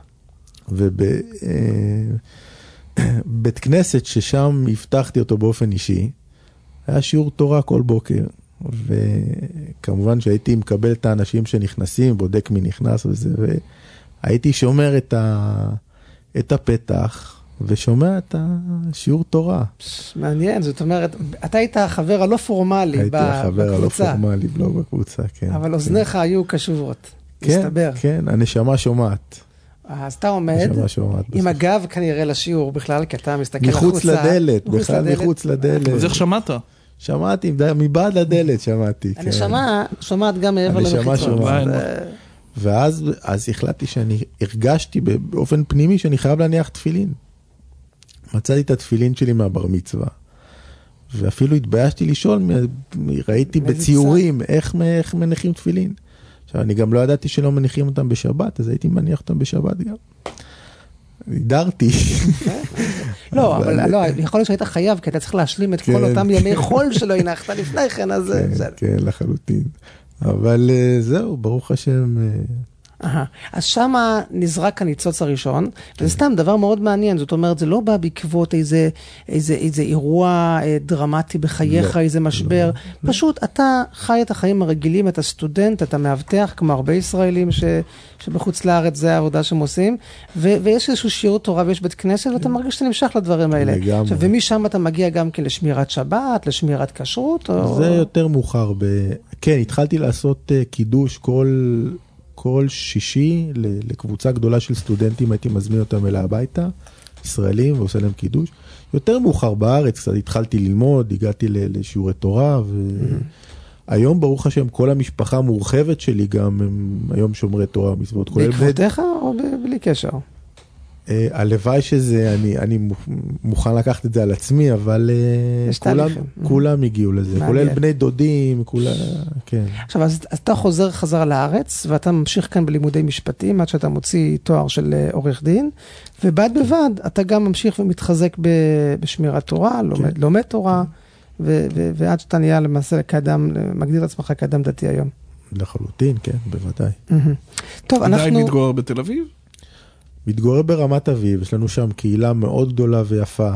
בית כנסת ששם הבטחתי אותו באופן אישי, היה שיעור תורה כל בוקר, וכמובן שהייתי מקבל את האנשים שנכנסים, בודק מי נכנס וזה, והייתי שומר את הפתח, ושומע את השיעור תורה. מעניין, זאת אומרת, אתה היית החבר הלא פורמלי בקבוצה. הייתי החבר הלא פורמלי, לא בקבוצה, כן. אבל אוזניך היו קשובות, מסתבר. כן, הנשמה שומעת. אז אתה עומד עם הגב כנראה לשיעור בכלל, כי אתה מסתכל החוצה. מחוץ לדלת, בכלל מחוץ לדלת. אז איך שמעת? שמעתי, מבעד לדלת שמעתי. הנשמה שומעת גם מעבר למחיצות. ואז החלטתי הרגשתי באופן פנימי שאני חייב להניח תפילין. מצאתי את התפילין שלי מהבר מצווה, ואפילו התביישתי לשאול, ראיתי בציורים איך מניחים תפילין. עכשיו, אני גם לא ידעתי שלא מניחים אותם בשבת, אז הייתי מניח אותם בשבת גם. הידרתי. לא, אבל לא, יכול להיות שהיית חייב, כי אתה צריך להשלים את כל אותם ימי חול שלא הנחת לפני כן, אז בסדר. כן, לחלוטין. אבל זהו, ברוך השם. אז שמה נזרק הניצוץ הראשון, וזה סתם דבר מאוד מעניין, זאת אומרת, זה לא בא בעקבות איזה אירוע דרמטי בחייך, איזה משבר, פשוט אתה חי את החיים הרגילים, אתה סטודנט, אתה מאבטח, כמו הרבה ישראלים שבחוץ לארץ זה העבודה שהם עושים, ויש איזשהו שיעור תורה ויש בית כנסת, ואתה מרגיש שאתה נמשך לדברים האלה. ומשם אתה מגיע גם כן לשמירת שבת, לשמירת כשרות, זה יותר מאוחר. כן, התחלתי לעשות קידוש כל שישי לקבוצה גדולה של סטודנטים, הייתי מזמין אותם אליי הביתה, ישראלים, ועושה להם קידוש. יותר מאוחר בארץ, קצת התחלתי ללמוד, הגעתי לשיעורי תורה, והיום ברוך השם, כל המשפחה המורחבת שלי גם, הם היום שומרי תורה ומצוות. בעקבותיך או בלי קשר? הלוואי שזה, אני מוכן לקחת את זה על עצמי, אבל כולם הגיעו לזה, כולל בני דודים, כולם, כן. עכשיו, אז אתה חזרה לארץ, ואתה ממשיך כאן בלימודי משפטים, עד שאתה מוציא תואר של עורך דין, ובד בבד, אתה גם ממשיך ומתחזק בשמירת תורה, לומד תורה, ועד שאתה נהיה למעשה כאדם, מגדיר עצמך כאדם דתי היום. לחלוטין, כן, בוודאי. טוב, אנחנו... עדיין מתגורר בתל אביב? מתגורר ברמת אביב, יש לנו שם קהילה מאוד גדולה ויפה,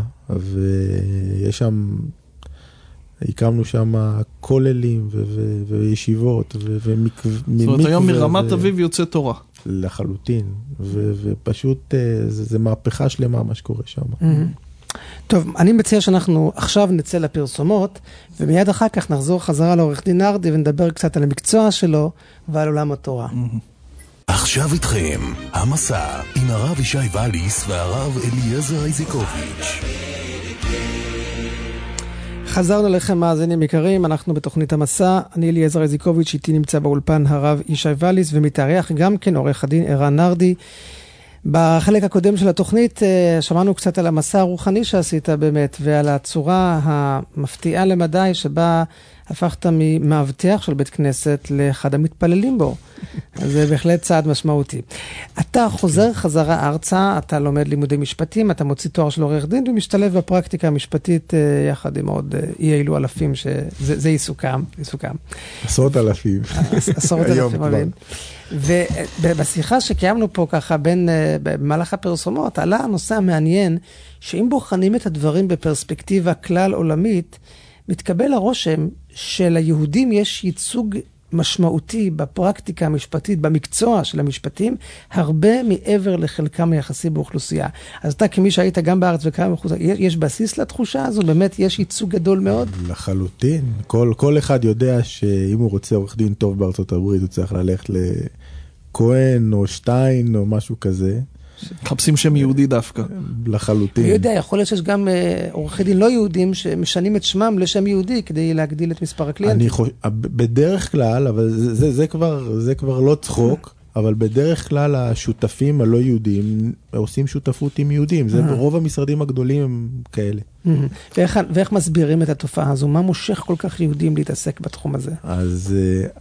ויש שם, הקמנו שם כוללים וישיבות זאת אומרת, היום מרמת אביב יוצא תורה. לחלוטין, ופשוט זה מהפכה שלמה מה שקורה שם. טוב, אני מציע שאנחנו עכשיו נצא לפרסומות, ומיד אחר כך נחזור חזרה לעורך דין נרדי, ונדבר קצת על המקצוע שלו ועל עולם התורה. עכשיו איתכם, המסע עם הרב ישי ואליס והרב אליעזר איזיקוביץ'. חזרנו לכם מאזינים יקרים, אנחנו בתוכנית המסע, אני אליעזר איזיקוביץ', איתי נמצא באולפן הרב ישי ואליס, ומתארח גם כן עורך הדין ערן נרדי. בחלק הקודם של התוכנית שמענו קצת על המסע הרוחני שעשית באמת, ועל הצורה המפתיעה למדי שבה הפכת ממאבטח של בית כנסת לאחד המתפללים בו. אז זה בהחלט צעד משמעותי. אתה חוזר חזרה ארצה, אתה לומד לימודי משפטים, אתה מוציא תואר של עורך דין, ומשתלב בפרקטיקה המשפטית יחד עם עוד אי אילו אלפים, שזה עיסוקם. עשרות אלפים. עשרות אלפים. ובשיחה שקיימנו פה ככה במהלך הפרסומות, עלה הנושא המעניין, שאם בוחנים את הדברים בפרספקטיבה כלל עולמית, מתקבל הרושם שליהודים יש ייצוג משמעותי בפרקטיקה המשפטית, במקצוע של המשפטים, הרבה מעבר לחלקם היחסי באוכלוסייה. אז אתה כמי שהיית גם בארץ וכמה מחוץ, יש בסיס לתחושה הזו? באמת יש ייצוג גדול מאוד? לחלוטין. כל אחד יודע שאם הוא רוצה עורך דין טוב בארצות הברית, הוא צריך ללכת לכהן או שטיין או משהו כזה. מחפשים שם יהודי דווקא. לחלוטין. אני יודע, יכול להיות שיש גם עורכי דין לא יהודים שמשנים את שמם לשם יהודי כדי להגדיל את מספר הקליינטים. בדרך כלל, אבל זה כבר לא צחוק, אבל בדרך כלל השותפים הלא יהודים עושים שותפות עם יהודים. זה רוב המשרדים הגדולים הם כאלה. ואיך מסבירים את התופעה הזו? מה מושך כל כך יהודים להתעסק בתחום הזה? אז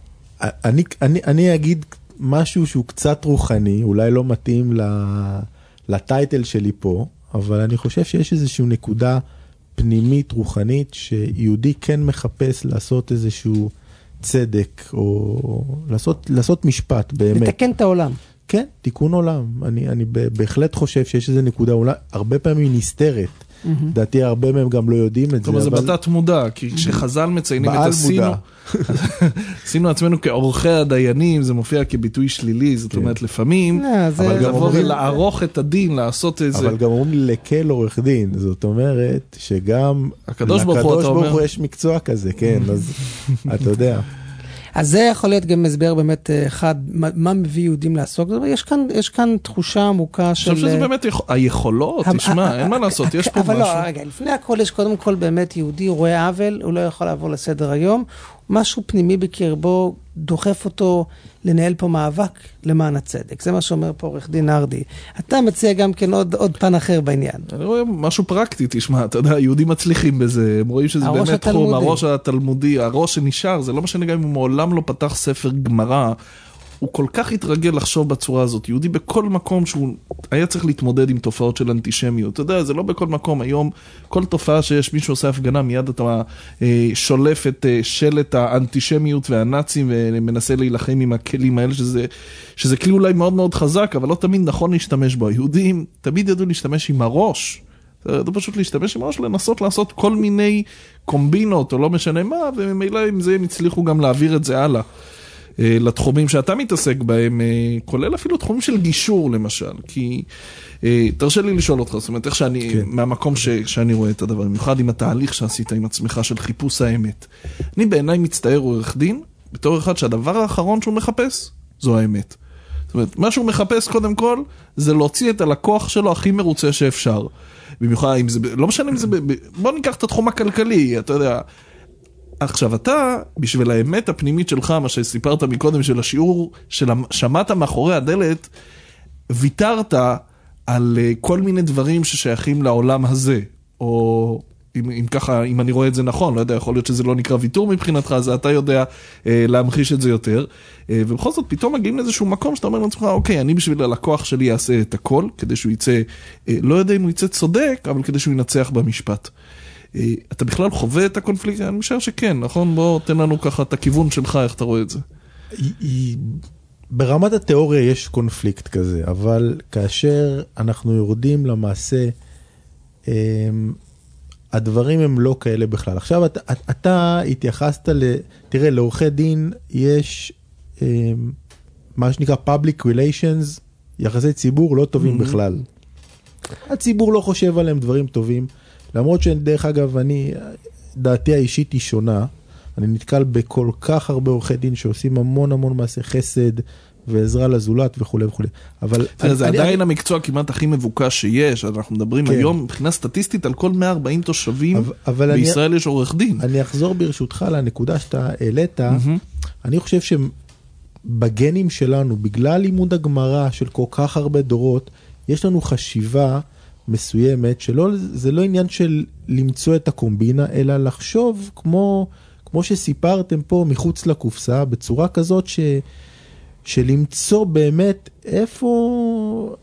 אני אגיד משהו שהוא קצת רוחני, אולי לא מתאים לטייטל שלי פה, אבל אני חושב שיש איזושהי נקודה פנימית רוחנית שיהודי כן מחפש לעשות איזשהו צדק, או לעשות משפט באמת. לתקן את העולם. כן, תיקון עולם. אני בהחלט חושב שיש איזו נקודה, אולי הרבה פעמים נסתרת. דעתי הרבה מהם גם לא יודעים את זה. זה בתת מודע, כי כשחז"ל מציינים את עשינו עצמנו כעורכי הדיינים, זה מופיע כביטוי שלילי, זאת אומרת לפעמים, אבל לבוא ולערוך את הדין, לעשות את זה. אבל גם אומרים לקל עורך דין, זאת אומרת שגם לקדוש ברוך הוא יש מקצוע כזה, כן, אז אתה יודע. אז זה יכול להיות גם מסבר באמת אחד, מה מביא יהודים לעסוק? יש כאן תחושה עמוקה של... אני חושב שזה באמת היכולות, תשמע, אין מה לעשות, יש פה משהו. אבל לא, רגע, לפני הכל יש קודם כל באמת יהודי רואה עוול, הוא לא יכול לעבור לסדר היום, משהו פנימי בקרבו דוחף אותו לנהל פה מאבק למען הצדק. זה מה שאומר פה עורך דין נרדי. אתה מציע גם כן עוד פן אחר בעניין. אני רואה משהו פרקטי, תשמע, אתה יודע, יהודים מצליחים בזה, הם רואים שזה באמת תחום, הראש התלמודי, הראש שנשאר, זה לא משנה גם אם הוא מעולם לא פתח ספר גמרא, הוא כל כך התרגל לחשוב בצורה הזאת. יהודי בכל מקום שהוא היה צריך להתמודד עם תופעות של אנטישמיות. אתה יודע, זה לא בכל מקום. היום כל תופעה שיש מישהו עושה הפגנה, מיד אתה שולף את שלט האנטישמיות והנאצים ומנסה להילחם עם הכלים האלה, שזה כלי אולי מאוד מאוד חזק, אבל לא תמיד נכון להשתמש בו. היהודים תמיד ידעו להשתמש עם הראש. זה פשוט להשתמש עם הראש, לנסות לעשות כל מיני קומבינות, או לא משנה מה, וממילא עם זה הם הצליחו גם להעביר את זה הלאה. לתחומים שאתה מתעסק בהם, כולל אפילו תחומים של גישור למשל, כי תרשה לי לשאול אותך, זאת אומרת, איך שאני, כן. מהמקום שאני רואה את הדבר, במיוחד עם התהליך שעשית עם עצמך של חיפוש האמת. אני בעיניי מצטער עורך דין, בתור אחד שהדבר האחרון שהוא מחפש, זו האמת. זאת אומרת, מה שהוא מחפש קודם כל, זה להוציא את הלקוח שלו הכי מרוצה שאפשר. במיוחד, אם זה, לא משנה אם זה, בוא ניקח את התחום הכלכלי, אתה יודע, עכשיו אתה, בשביל האמת הפנימית שלך, מה שסיפרת מקודם של השיעור, שמעת מאחורי הדלת, ויתרת על כל מיני דברים ששייכים לעולם הזה, או אם ככה, אם אני רואה את זה נכון, לא יודע, יכול להיות שזה לא נקרא ויתור מבחינתך, אז אתה יודע להמחיש את זה יותר, ובכל זאת פתאום מגיעים לאיזשהו מקום שאתה אומר לעצמך, אוקיי, אני בשביל הלקוח שלי אעשה את הכל, כדי שהוא יצא, לא יודע אם הוא יצא צודק, אבל כדי שהוא ינצח במשפט. אתה בכלל חווה את הקונפליקט? אני חושב שכן, נכון? בוא תן לנו ככה את הכיוון שלך, איך אתה רואה את זה? ברמת התיאוריה יש קונפליקט כזה, אבל כאשר אנחנו יורדים למעשה, הדברים הם לא כאלה בכלל. עכשיו אתה התייחסת תראה, לעורכי דין יש מה שנקרא public relations, יחסי ציבור לא טובים בכלל. הציבור לא חושב עליהם דברים טובים, למרות שדרך אגב, דעתי האישית היא שונה, אני נתקל בכל כך הרבה עורכי דין שעושים המון מעשי חסד ועזרה לזולת וכו' וכו'. אבל זה עדיין המקצוע כמעט הכי מבוקש שיש, אנחנו מדברים היום מבחינה סטטיסטית על כל 140 תושבים, בישראל יש עורך דין. אני אחזור ברשותך לנקודה שאתה העלית, אני חושב שבגנים שלנו, בגלל לימוד הגמרא של כל כך הרבה דורות, יש לנו חשיבה מסוימת, זה לא עניין של למצוא את הקומבינה, אלא לחשוב כמו שסיפרתם פה מחוץ לקופסה, בצורה כזאת שלמצוא באמת איפה,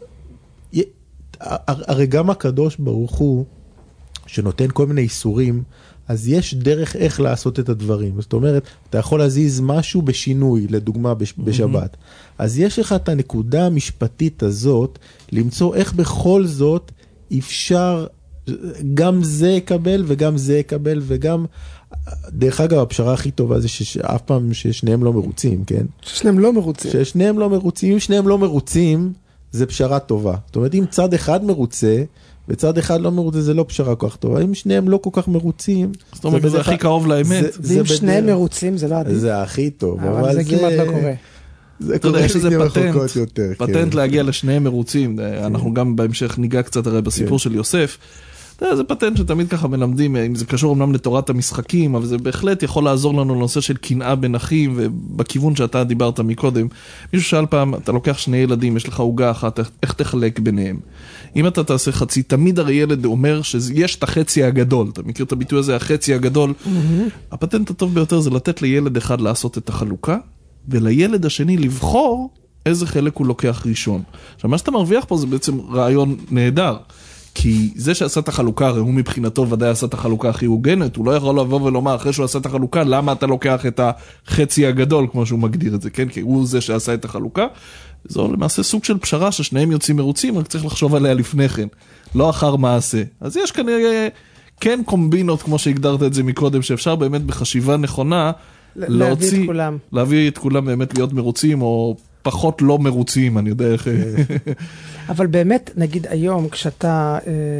הרי גם הקדוש ברוך הוא, שנותן כל מיני איסורים, אז יש דרך איך לעשות את הדברים. זאת אומרת, אתה יכול להזיז משהו בשינוי, לדוגמה בשבת. אז יש לך את הנקודה המשפטית הזאת, למצוא איך בכל זאת אפשר, גם זה יקבל וגם זה יקבל, וגם, דרך אגב, הפשרה הכי טובה זה שאף פעם ששניהם לא מרוצים, כן? ששניהם לא מרוצים. ששניהם לא מרוצים, אם שניהם לא מרוצים, זה פשרה טובה. זאת אומרת, אם צד אחד מרוצה, וצד אחד לא מרוצה, זה לא פשרה כל כך טובה. אם שניהם לא כל כך מרוצים, זאת אומרת, זה הכי קרוב לאמת. ואם שניהם מרוצים, זה לא עדיף. זה הכי טוב. אבל זה כמעט לא קורה. אתה יודע, יש איזה פטנט להגיע לשניהם מרוצים. אנחנו גם בהמשך ניגע קצת הרי בסיפור של יוסף. זה פטנט שתמיד ככה מלמדים, אם זה קשור אמנם לתורת המשחקים, אבל זה בהחלט יכול לעזור לנו לנושא של קנאה בין אחים, ובכיוון שאתה דיברת מקודם. מישהו שאל פעם, אתה לוקח שני ילדים, יש לך עוגה אחת, איך תחלק ביניהם? אם אתה תעשה חצי, תמיד הרי ילד אומר שיש את החצי הגדול, אתה מכיר את הביטוי הזה, החצי הגדול. הפטנט הטוב ביותר זה לתת לילד אחד לעשות את החלוקה, ולילד השני לבחור איזה חלק הוא לוקח ראשון. עכשיו, מה שאתה מרוויח פה זה בעצם רעיון נהדר. כי זה שעשה את החלוקה, הרי הוא מבחינתו ודאי עשה את החלוקה הכי הוגנת, הוא לא יכול לבוא ולומר אחרי שהוא עשה את החלוקה, למה אתה לוקח את החצי הגדול, כמו שהוא מגדיר את זה, כן? כי הוא זה שעשה את החלוקה, זו למעשה סוג של פשרה ששניהם יוצאים מרוצים, רק צריך לחשוב עליה לפני כן, לא אחר מעשה. אז יש כנראה כן קומבינות, כמו שהגדרת את זה מקודם, שאפשר באמת בחשיבה נכונה, להביא את כולם באמת להיות מרוצים, או פחות לא מרוצים, אני יודע איך. אבל באמת, נגיד היום, כשאתה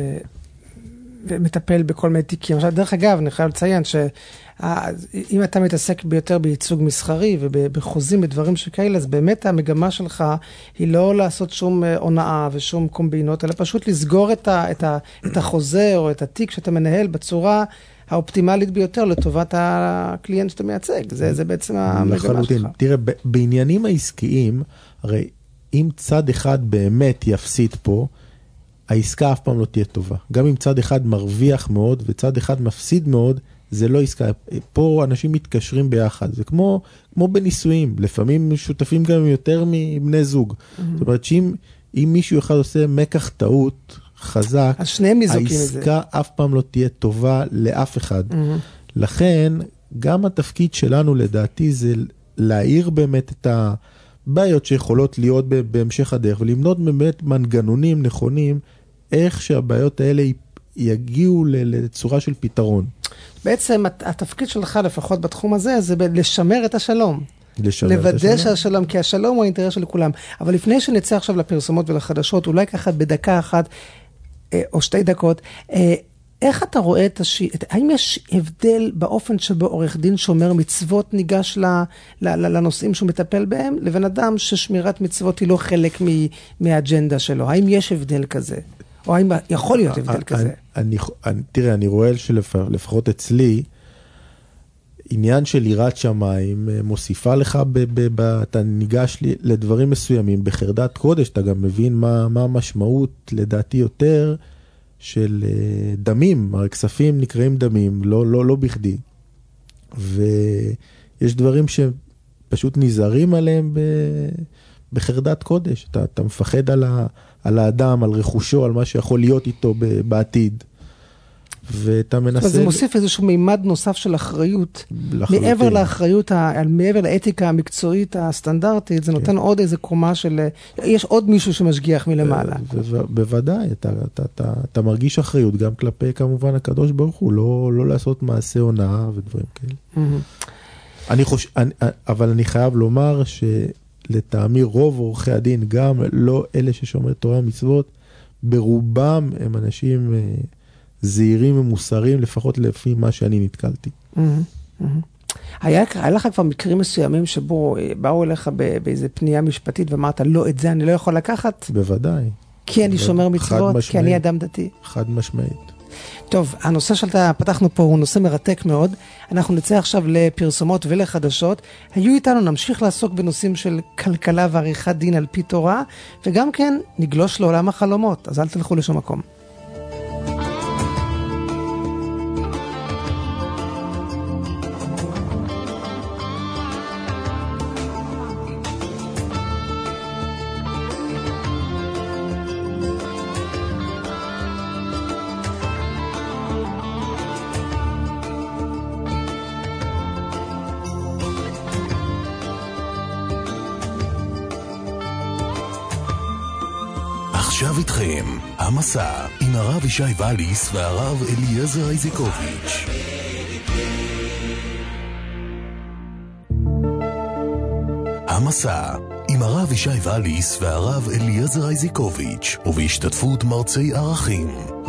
מטפל בכל מיני תיקים, עכשיו, דרך אגב, אני חייב לציין שאם אתה מתעסק ביותר בייצוג מסחרי ובחוזים בדברים שכאלה, אז באמת המגמה שלך היא לא לעשות שום הונאה ושום קומבינות, אלא פשוט לסגור את החוזה או את התיק שאתה מנהל בצורה האופטימלית ביותר לטובת הקליינט שאתה מייצג. זה בעצם המגמה שלך. תראה, בעניינים העסקיים, הרי אם צד אחד באמת יפסיד פה, העסקה אף פעם לא תהיה טובה. גם אם צד אחד מרוויח מאוד וצד אחד מפסיד מאוד, זה לא עסקה. פה אנשים מתקשרים ביחד. זה כמו בניסויים. לפעמים שותפים גם יותר מבני זוג. זאת אומרת שאם מישהו אחד עושה מקח טעות חזק, העסקה אף פעם לא תהיה טובה לאף אחד. לכן, גם התפקיד שלנו לדעתי זה להעיר באמת את הבעיות שיכולות להיות בהמשך הדרך, ולמנות באמת מנגנונים נכונים, איך שהבעיות האלה יגיעו לצורה של פתרון. בעצם התפקיד שלך, לפחות בתחום הזה, זה לשמר את השלום. לוודא שהשלום, כי השלום הוא האינטרס של כולם. אבל לפני שנצא עכשיו לפרסומות ולחדשות, אולי ככה בדקה אחת, או 2 דקות, איך אתה רואה האם יש הבדל באופן שבו עורך דין שומר מצוות ניגש לנושאים שהוא מטפל בהם, לבין אדם ששמירת מצוות היא לא חלק מהאג'נדה שלו? האם יש הבדל כזה? או האם יכול להיות הבדל כזה? תראה, אני רואה שלפחות אצלי, עניין של יראת שמיים מוסיפה לך, אתה ניגש לדברים מסוימים בחרדת קודש, אתה גם מבין מה המשמעות לדעתי יותר של דמים, הרי כספים נקראים דמים, לא בכדי. ויש דברים שפשוט נזהרים עליהם בחרדת קודש. אתה מפחד על האדם, על רכושו, על מה שיכול להיות איתו בעתיד. ואתה מנסה... זה מוסיף איזשהו מימד נוסף של אחריות. מעבר לאחריות, מעבר לאתיקה המקצועית הסטנדרטית, זה נותן עוד איזה קומה של... יש עוד מישהו שמשגיח מלמעלה. בוודאי, אתה מרגיש אחריות גם כלפי כמובן הקדוש ברוך הוא, לא לעשות מעשה הונאה ודברים כאלה. אבל אני חייב לומר שלטעמי רוב עורכי הדין, גם לא אלה ששומרי תורה ומצוות, ברובם הם אנשים... זהירים ומוסריים, לפחות לפי מה שאני נתקלתי. היה לך כבר מקרים מסוימים שבו באו אליך באיזה פנייה משפטית ואמרת, לא, את זה אני לא יכול לקחת? בוודאי. כי אני שומר מצוות, כי אני אדם דתי. חד משמעית. טוב, הנושא שאתה פתחנו פה הוא נושא מרתק מאוד. אנחנו נצא עכשיו לפרסומות ולחדשות. היו איתנו, נמשיך לעסוק בנושאים של כלכלה ועריכת דין על פי תורה, וגם כן נגלוש לעולם החלומות, אז אל תלכו לשום מקום. עכשיו איתכם, המסע עם הרב ישי ואליס והרב אליעזר איזיקוביץ'. המסע עם הרב ישי ואליס והרב אליעזר איזיקוביץ', ובהשתתפות מרצי ערכים.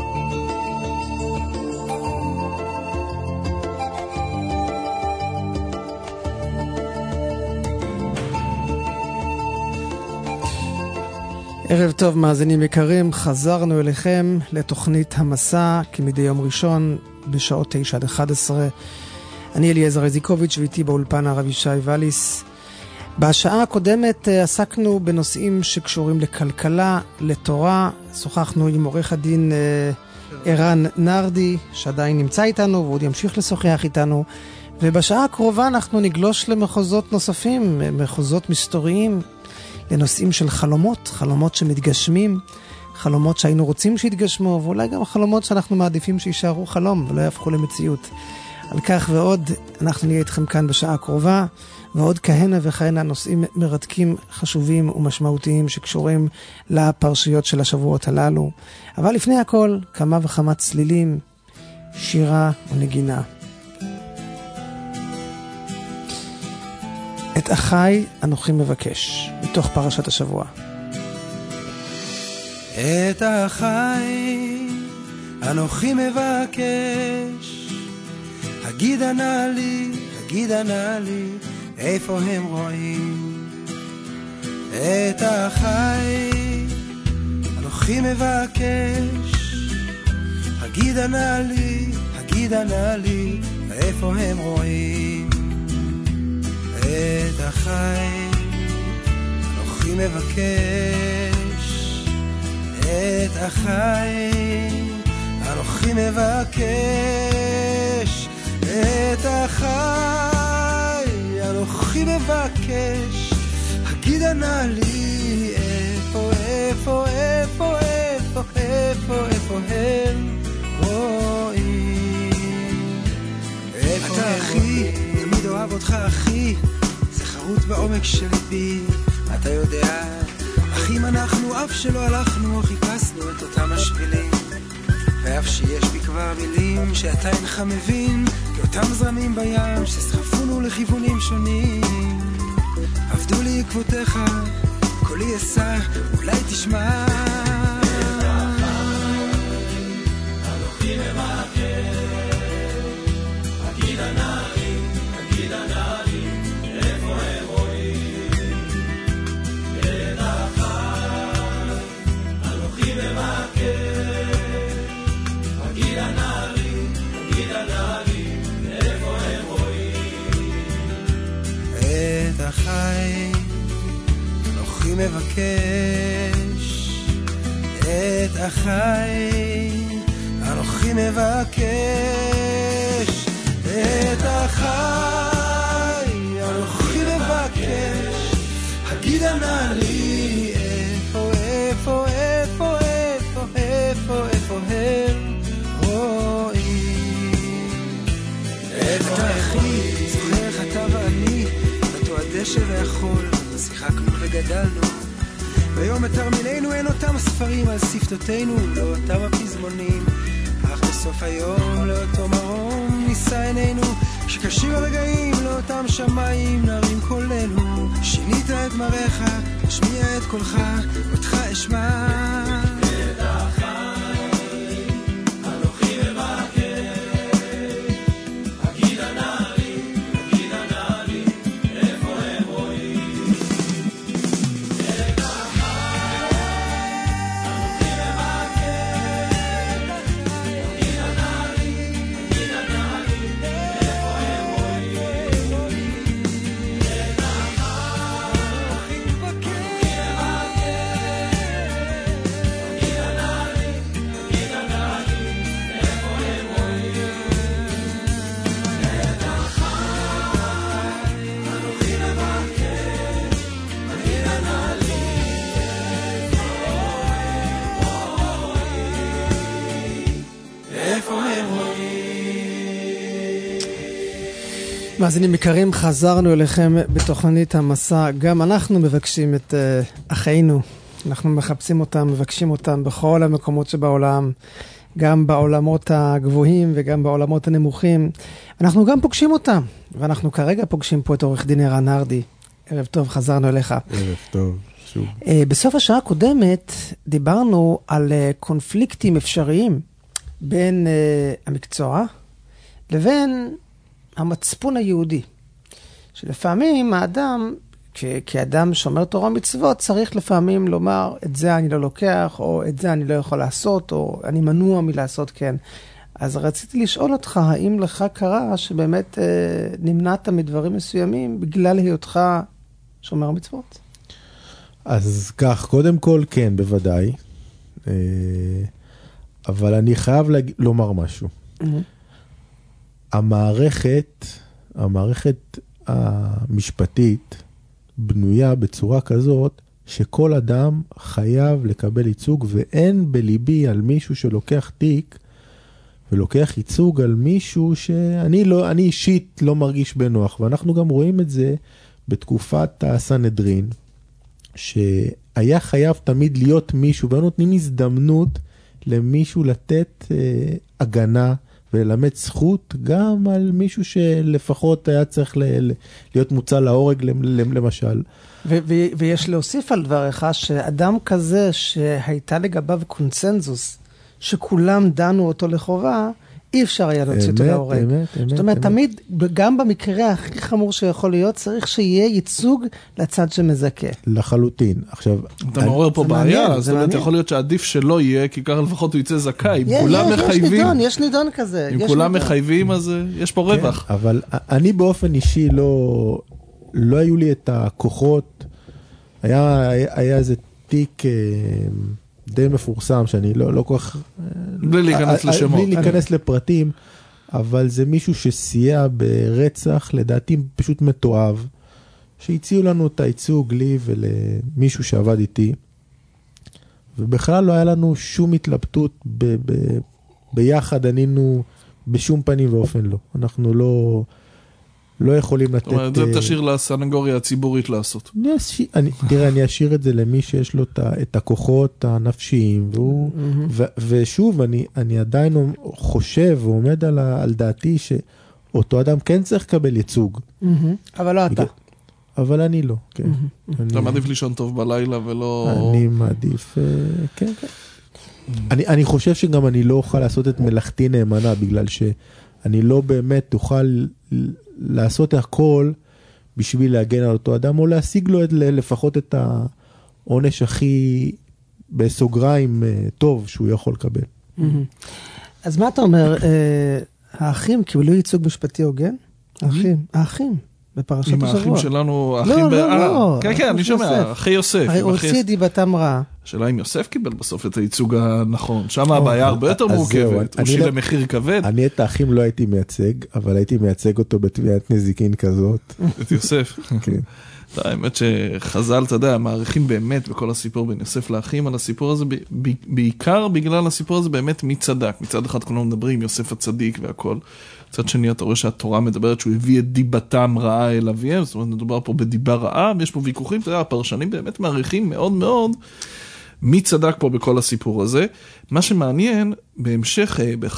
ערב טוב מאזינים יקרים, חזרנו אליכם לתוכנית המסע כמדי יום ראשון בשעות 9 עד 11. אני אליעזר איזיקוביץ' ואיתי באולפן הרב ישי ואליס. בשעה הקודמת עסקנו בנושאים שקשורים לכלכלה, לתורה. שוחחנו עם עורך הדין ערן נרדי שעדיין נמצא איתנו ועוד ימשיך לשוחח איתנו. ובשעה הקרובה אנחנו נגלוש למחוזות נוספים, מחוזות מסתוריים, לנושאים של חלומות שמתגשמים, חלומות שהיינו רוצים שיתגשמו, ואולי גם חלומות שאנחנו מעדיפים שישארו חלום ולא יהפכו למציאות. על כך ועוד אנחנו נהיה איתכם כאן בשעה הקרובה, ועוד כהנה וכהנה נושאים מרתקים, חשובים ומשמעותיים שקשורים לפרשיות של השבועות הללו. אבל לפני הכל, כמה וכמה צלילים, שירה ונגינה. את אחי אנוכי מבקש, מתוך פרשת השבוע. את אחי אנוכי מבקש, הגידה נא לי, איפה הם רואים? את אחי אנוכי מבקש, הגידה נא הגידה נא לי, איפה הם רואים את החי? אנוכי מבקש את החי, אנוכי מבקש את החי, אנוכי מבקש, הגידה נא לי, איפה, איפה, איפה, איפה, איפה, איפה הם רואים, איפה אתה אחי, תמיד אוהב אותך אחי, זה חרוט בעומק של ליבי, אתה יודע, אחים אנחנו, אף שלא הלכנו, חיפשנו את אותם השבילים, ואף שיש בי כבר מילים שאתה אינך מבין, כאותם זרמים בים שסחפונו לכיוונים שונים, עבדו לי עקבותיך, קולי אסע, אולי תשמע. אנוכי מבקש, הגידה נא לי, הגידה נא לי, איפה הם רואים את החי? אנוכי מבקש, הגידה נא לי, הגידה נא לי, איפה הם רואים את החי? אנוכי מבקש את החי, אנוכי מבקש את החי, אנוכי מבקש, הגידה נא לי, איפה, איפה, איפה, איפה, איפה, איפה הם רואים. איפה אחי, זוכר איך אתה ואני, אותו הדשא והחול, שיחקנו וגדלנו, ויום בתרמילנו אין אותם הספרים על שפתותינו, לא אותם הפזמונים, אך בסוף היום לאותו מרום נישא עינינו, שקשים הרגעים לאותם שמיים נרים קולנו, שינית את מראיך, השמיע את קולך, אותך אשמע. את החי, אנוכי מבקש, הגידה נא לי, הגידה נא לי, איפה הם רואים את החי, אנוכי מבקש, הגידה נא לי, הגידה נא לי, איפה הם רואים את החי, אנוכי מאזינים יקרים, חזרנו אליכם בתוכנית המסע. גם אנחנו מבקשים את אחינו, אנחנו מחפשים אותם, מבקשים אותם בכל המקומות שבעולם, גם בעולמות הגבוהים וגם בעולמות הנמוכים. אנחנו גם פוגשים אותם, ואנחנו כרגע פוגשים פה את עורך דין ערן הרדי. ערב טוב, חזרנו אליך. ערב טוב, שוב. בסוף השעה הקודמת דיברנו על קונפליקטים אפשריים בין המקצוע לבין המצפון היהודי, שלפעמים האדם, כאדם שומר תורה מצוות, צריך לפעמים לומר, את זה אני לא לוקח, או את זה אני לא יכול לעשות, או אני מנוע מלעשות כן. אז רציתי לשאול אותך, האם לך קרה שבאמת נמנעת מדברים מסוימים, בגלל היותך שומר מצוות? אז כך, קודם כל כן, בוודאי. אבל אני חייב לומר משהו. המערכת המשפטית בנויה בצורה כזאת שכל אדם חייב לקבל ייצוג, ואין בליבי על מישהו שלוקח תיק ולוקח ייצוג על מישהו שאני אישית לא מרגיש בנוח. ואנחנו גם רואים את זה בתקופת הסנהדרין, שהיה חייב תמיד להיות מישהו, ונותנים הזדמנות למישהו לתת הגנה וללמד זכות גם על מישהו שלפחות היה צריך להיות מוצא להורג למשל. ויש להוסיף על דבריך שאדם כזה שהייתה לגביו קונצנזוס, שכולם דנו אותו לחובה, אי אפשר היה להוציא אותו להורג. זאת אומרת, תמיד, גם במקרה הכי חמור שיכול להיות, צריך שיהיה ייצוג לצד שמזכה. לחלוטין. עכשיו, אתה מעורר פה בעיה, זאת אומרת, יכול להיות שעדיף שלא יהיה, כי ככה לפחות הוא יצא זכאי. אם כולם מחייבים, יש נידון כזה. אם כולם מחייבים, אז יש פה רווח. אבל אני באופן אישי לא היו לי את הכוחות, היה איזה תיק די מפורסם, שאני לא כל כך... בלי להיכנס לשמות. בלי להיכנס לפרטים, אבל זה מישהו שסייע ברצח, לדעתי פשוט מתואב, שהציעו לנו את הייצוג לי ולמישהו שעבד איתי, ובכלל לא היה לנו שום התלבטות ביחד, ענינו בשום פנים ואופן לא. אנחנו לא יכולים לתת... זאת אומרת, זה תשאיר לסנגוריה הציבורית לעשות. תראה, אני אשאיר את זה למי שיש לו את הכוחות הנפשיים, ושוב, אני עדיין חושב ועומד על דעתי שאותו אדם כן צריך לקבל ייצוג. אבל לא אתה. אבל אני לא, כן. אתה מעדיף לישון טוב בלילה ולא... אני מעדיף, כן, כן. אני חושב שגם אני לא אוכל לעשות את מלאכתי נאמנה, בגלל שאני לא באמת אוכל לעשות הכל בשביל להגן על אותו אדם, או להשיג לו לפחות את העונש הכי בסוגריים טוב שהוא יכול לקבל. אז מה אתה אומר, האחים קיבלו ייצוג משפטי הוגן? האחים. בפרשת השבוע. עם האחים שלנו, לא. כן, כן, אני שומע, אחי יוסף. הרי הוציא דיבתם רע. השאלה אם יוסף קיבל בסוף את הייצוג הנכון. שם הבעיה הרבה יותר מורכבת. הוא שילם מחיר כבד. אני את האחים לא הייתי מייצג, אבל הייתי מייצג אותו בתביעת נזיקין כזאת. את יוסף. כן. האמת שחז"ל, אתה יודע, מעריכים באמת בכל הסיפור בין יוסף לאחים על הסיפור הזה, בעיקר בגלל הסיפור הזה באמת מי צדק. מצד אחד כולנו מדברים, יוסף הצדיק והכל. מצד שני, אתה רואה שהתורה מדברת שהוא הביא את דיבתם רעה אל אביהם, זאת אומרת, מדובר פה בדיבה רעה, ויש פה ויכוחים, אתה יודע, הפרשנים באמת מעריכים מאוד מאוד מי צדק פה בכל הסיפור הזה. מה שמעניין, בהמשך,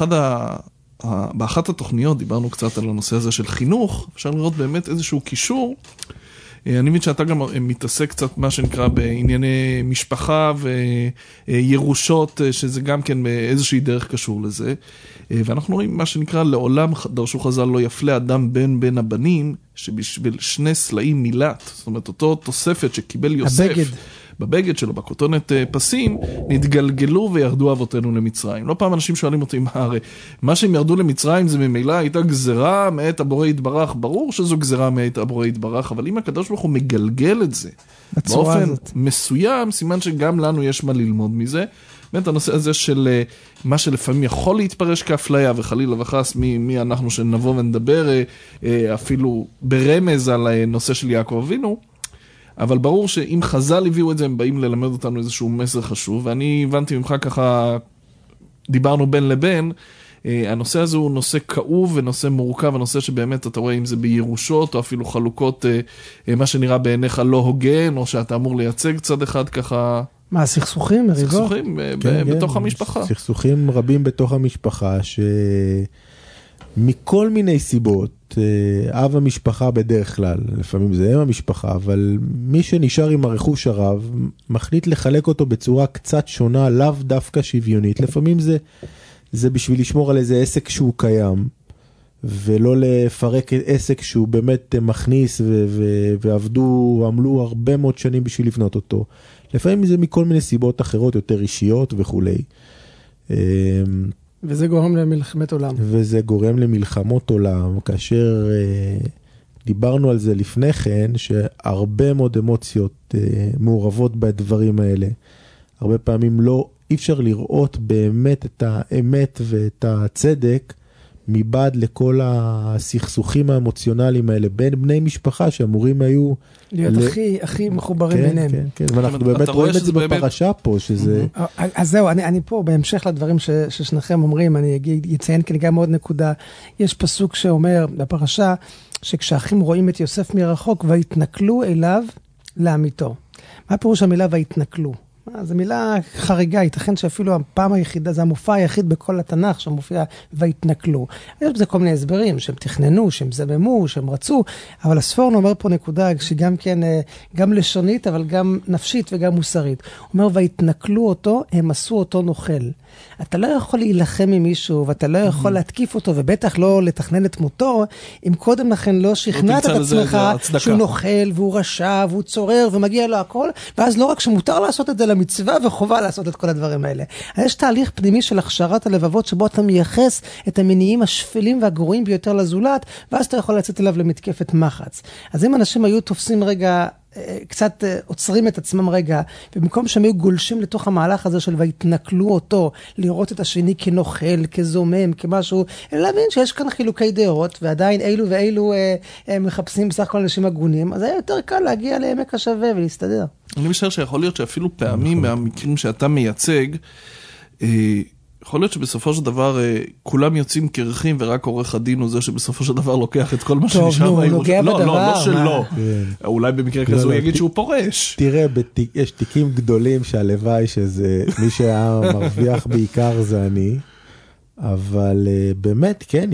באחת התוכניות, דיברנו קצת על הנושא הזה של חינוך, אפשר לראות באמת איזשהו קישור, אני מבין שאתה גם מתעסק קצת מה שנקרא בענייני משפחה וירושות, שזה גם כן באיזושהי דרך קשור לזה. ואנחנו רואים מה שנקרא לעולם דרשו חז"ל לא יפלה אדם בין הבנים, שבשביל שני סלעים מילת, זאת אומרת אותו תוספת שקיבל יוסף. בבגד שלו, בכותונת פסים, נתגלגלו וירדו אבותינו למצרים. לא פעם אנשים שואלים אותי, הרי מה שהם ירדו למצרים זה ממילא הייתה גזרה מאת הבורא יתברך, ברור שזו גזרה מאת הבורא יתברך, אבל אם הקדוש ברוך הוא מגלגל את זה, באופן מסוים, סימן שגם לנו יש מה ללמוד מזה. באמת הנושא הזה של מה שלפעמים יכול להתפרש כאפליה, וחלילה וחס מי אנחנו שנבוא ונדבר אפילו ברמז על נושא של יעקב אבינו, אבל ברור שאם חז"ל הביאו את זה, הם באים ללמד אותנו איזשהו מסר חשוב, ואני הבנתי ממך ככה, דיברנו בין לבין, הנושא הזה הוא נושא כאוב ונושא מורכב, הנושא שבאמת אתה רואה אם זה בירושות, או אפילו חלוקות, מה שנראה בעיניך לא הוגן, או שאתה אמור לייצג צד אחד ככה... מה, סכסוכים, מריבות? סכסוכים בתוך המשפחה. סכסוכים רבים בתוך המשפחה, שמכל מיני סיבות, אב המשפחה בדרך כלל, לפעמים זה אם המשפחה, אבל מי שנשאר עם הרכוש הרב, מחליט לחלק אותו בצורה קצת שונה, לאו דווקא שוויונית. לפעמים זה בשביל לשמור על איזה עסק שהוא קיים, ולא לפרק עסק שהוא באמת מכניס, ועבדו, עמלו הרבה מאוד שנים בשביל לבנות אותו. לפעמים זה מכל מיני סיבות אחרות, יותר אישיות וכו'. וזה גורם למלחמת עולם. וזה גורם למלחמות עולם, כאשר דיברנו על זה לפני כן, שהרבה מאוד אמוציות מעורבות בדברים האלה. הרבה פעמים אי אפשר לראות באמת את האמת ואת הצדק, מבעד לכל הסכסוכים האמוציונליים האלה, בין בני משפחה שאמורים היו... להיות הכי מחוברים ביניהם. כן, כן, ואנחנו באמת רואים את זה בפרשה פה, שזה... אז זהו, אני פה, בהמשך לדברים ששניכם אומרים, אני אציין כאן גם עוד נקודה, יש פסוק שאומר בפרשה, שכשאחים רואים את יוסף מרחוק, והתנכלו אליו לעמיתו. מה פירוש המילה והתנכלו? זו מילה חריגה, ייתכן שאפילו הפעם היחידה, זה המופע היחיד בכל התנ"ך שמופיע והתנכלו. יש בזה כל מיני הסברים, שהם תכננו, שהם זממו, שהם רצו, אבל הספורנו אומר פה נקודה שגם כן, גם לשונית, אבל גם נפשית וגם מוסרית. הוא אומר, והתנכלו אותו, הם עשו אותו נוכל. אתה לא יכול להילחם עם מישהו, ואתה לא יכול להתקיף אותו, ובטח לא לתכנן את מותו, אם קודם לכן לא שכנעת את עצמך שהוא נוכל, והוא רשע, והוא צורר, ומגיע לו הכל, ואז לא רק שמותר לעשות את זה למצווה, וחובה לעשות את כל הדברים האלה. אז יש תהליך פנימי של הכשרת הלבבות, שבו אתה מייחס את המניעים השפלים והגרועים ביותר לזולת, ואז אתה יכול לצאת אליו למתקפת מחץ. אז אם אנשים היו תופסים רגע, קצת עוצרים את עצמם רגע, ובמקום שהם היו גולשים לתוך המהלך הזה של והתנכלו אותו, לראות את השני כנוכל, כזומם, כמשהו, אלא להבין שיש כאן חילוקי דעות, ועדיין אילו ואילו מחפשים בסך הכל אנשים הגונים, אז היה יותר קל להגיע לעמק השווה ולהסתדר. אני משער שיכול להיות שאפילו פעמים מהמקרים שאתה מייצג, יכול להיות שבסופו של דבר כולם יוצאים קרחים, ורק עורך הדין הוא זה שבסופו של דבר לוקח את כל מה שנשאר. טוב, הוא נוגע בדבר. לא שלא. אולי במקרה כזה הוא יגיד שהוא פורש. תראה, יש תיקים גדולים שהלוואי שזה, מי שהיה מרוויח בעיקר זה אני, אבל באמת, כן,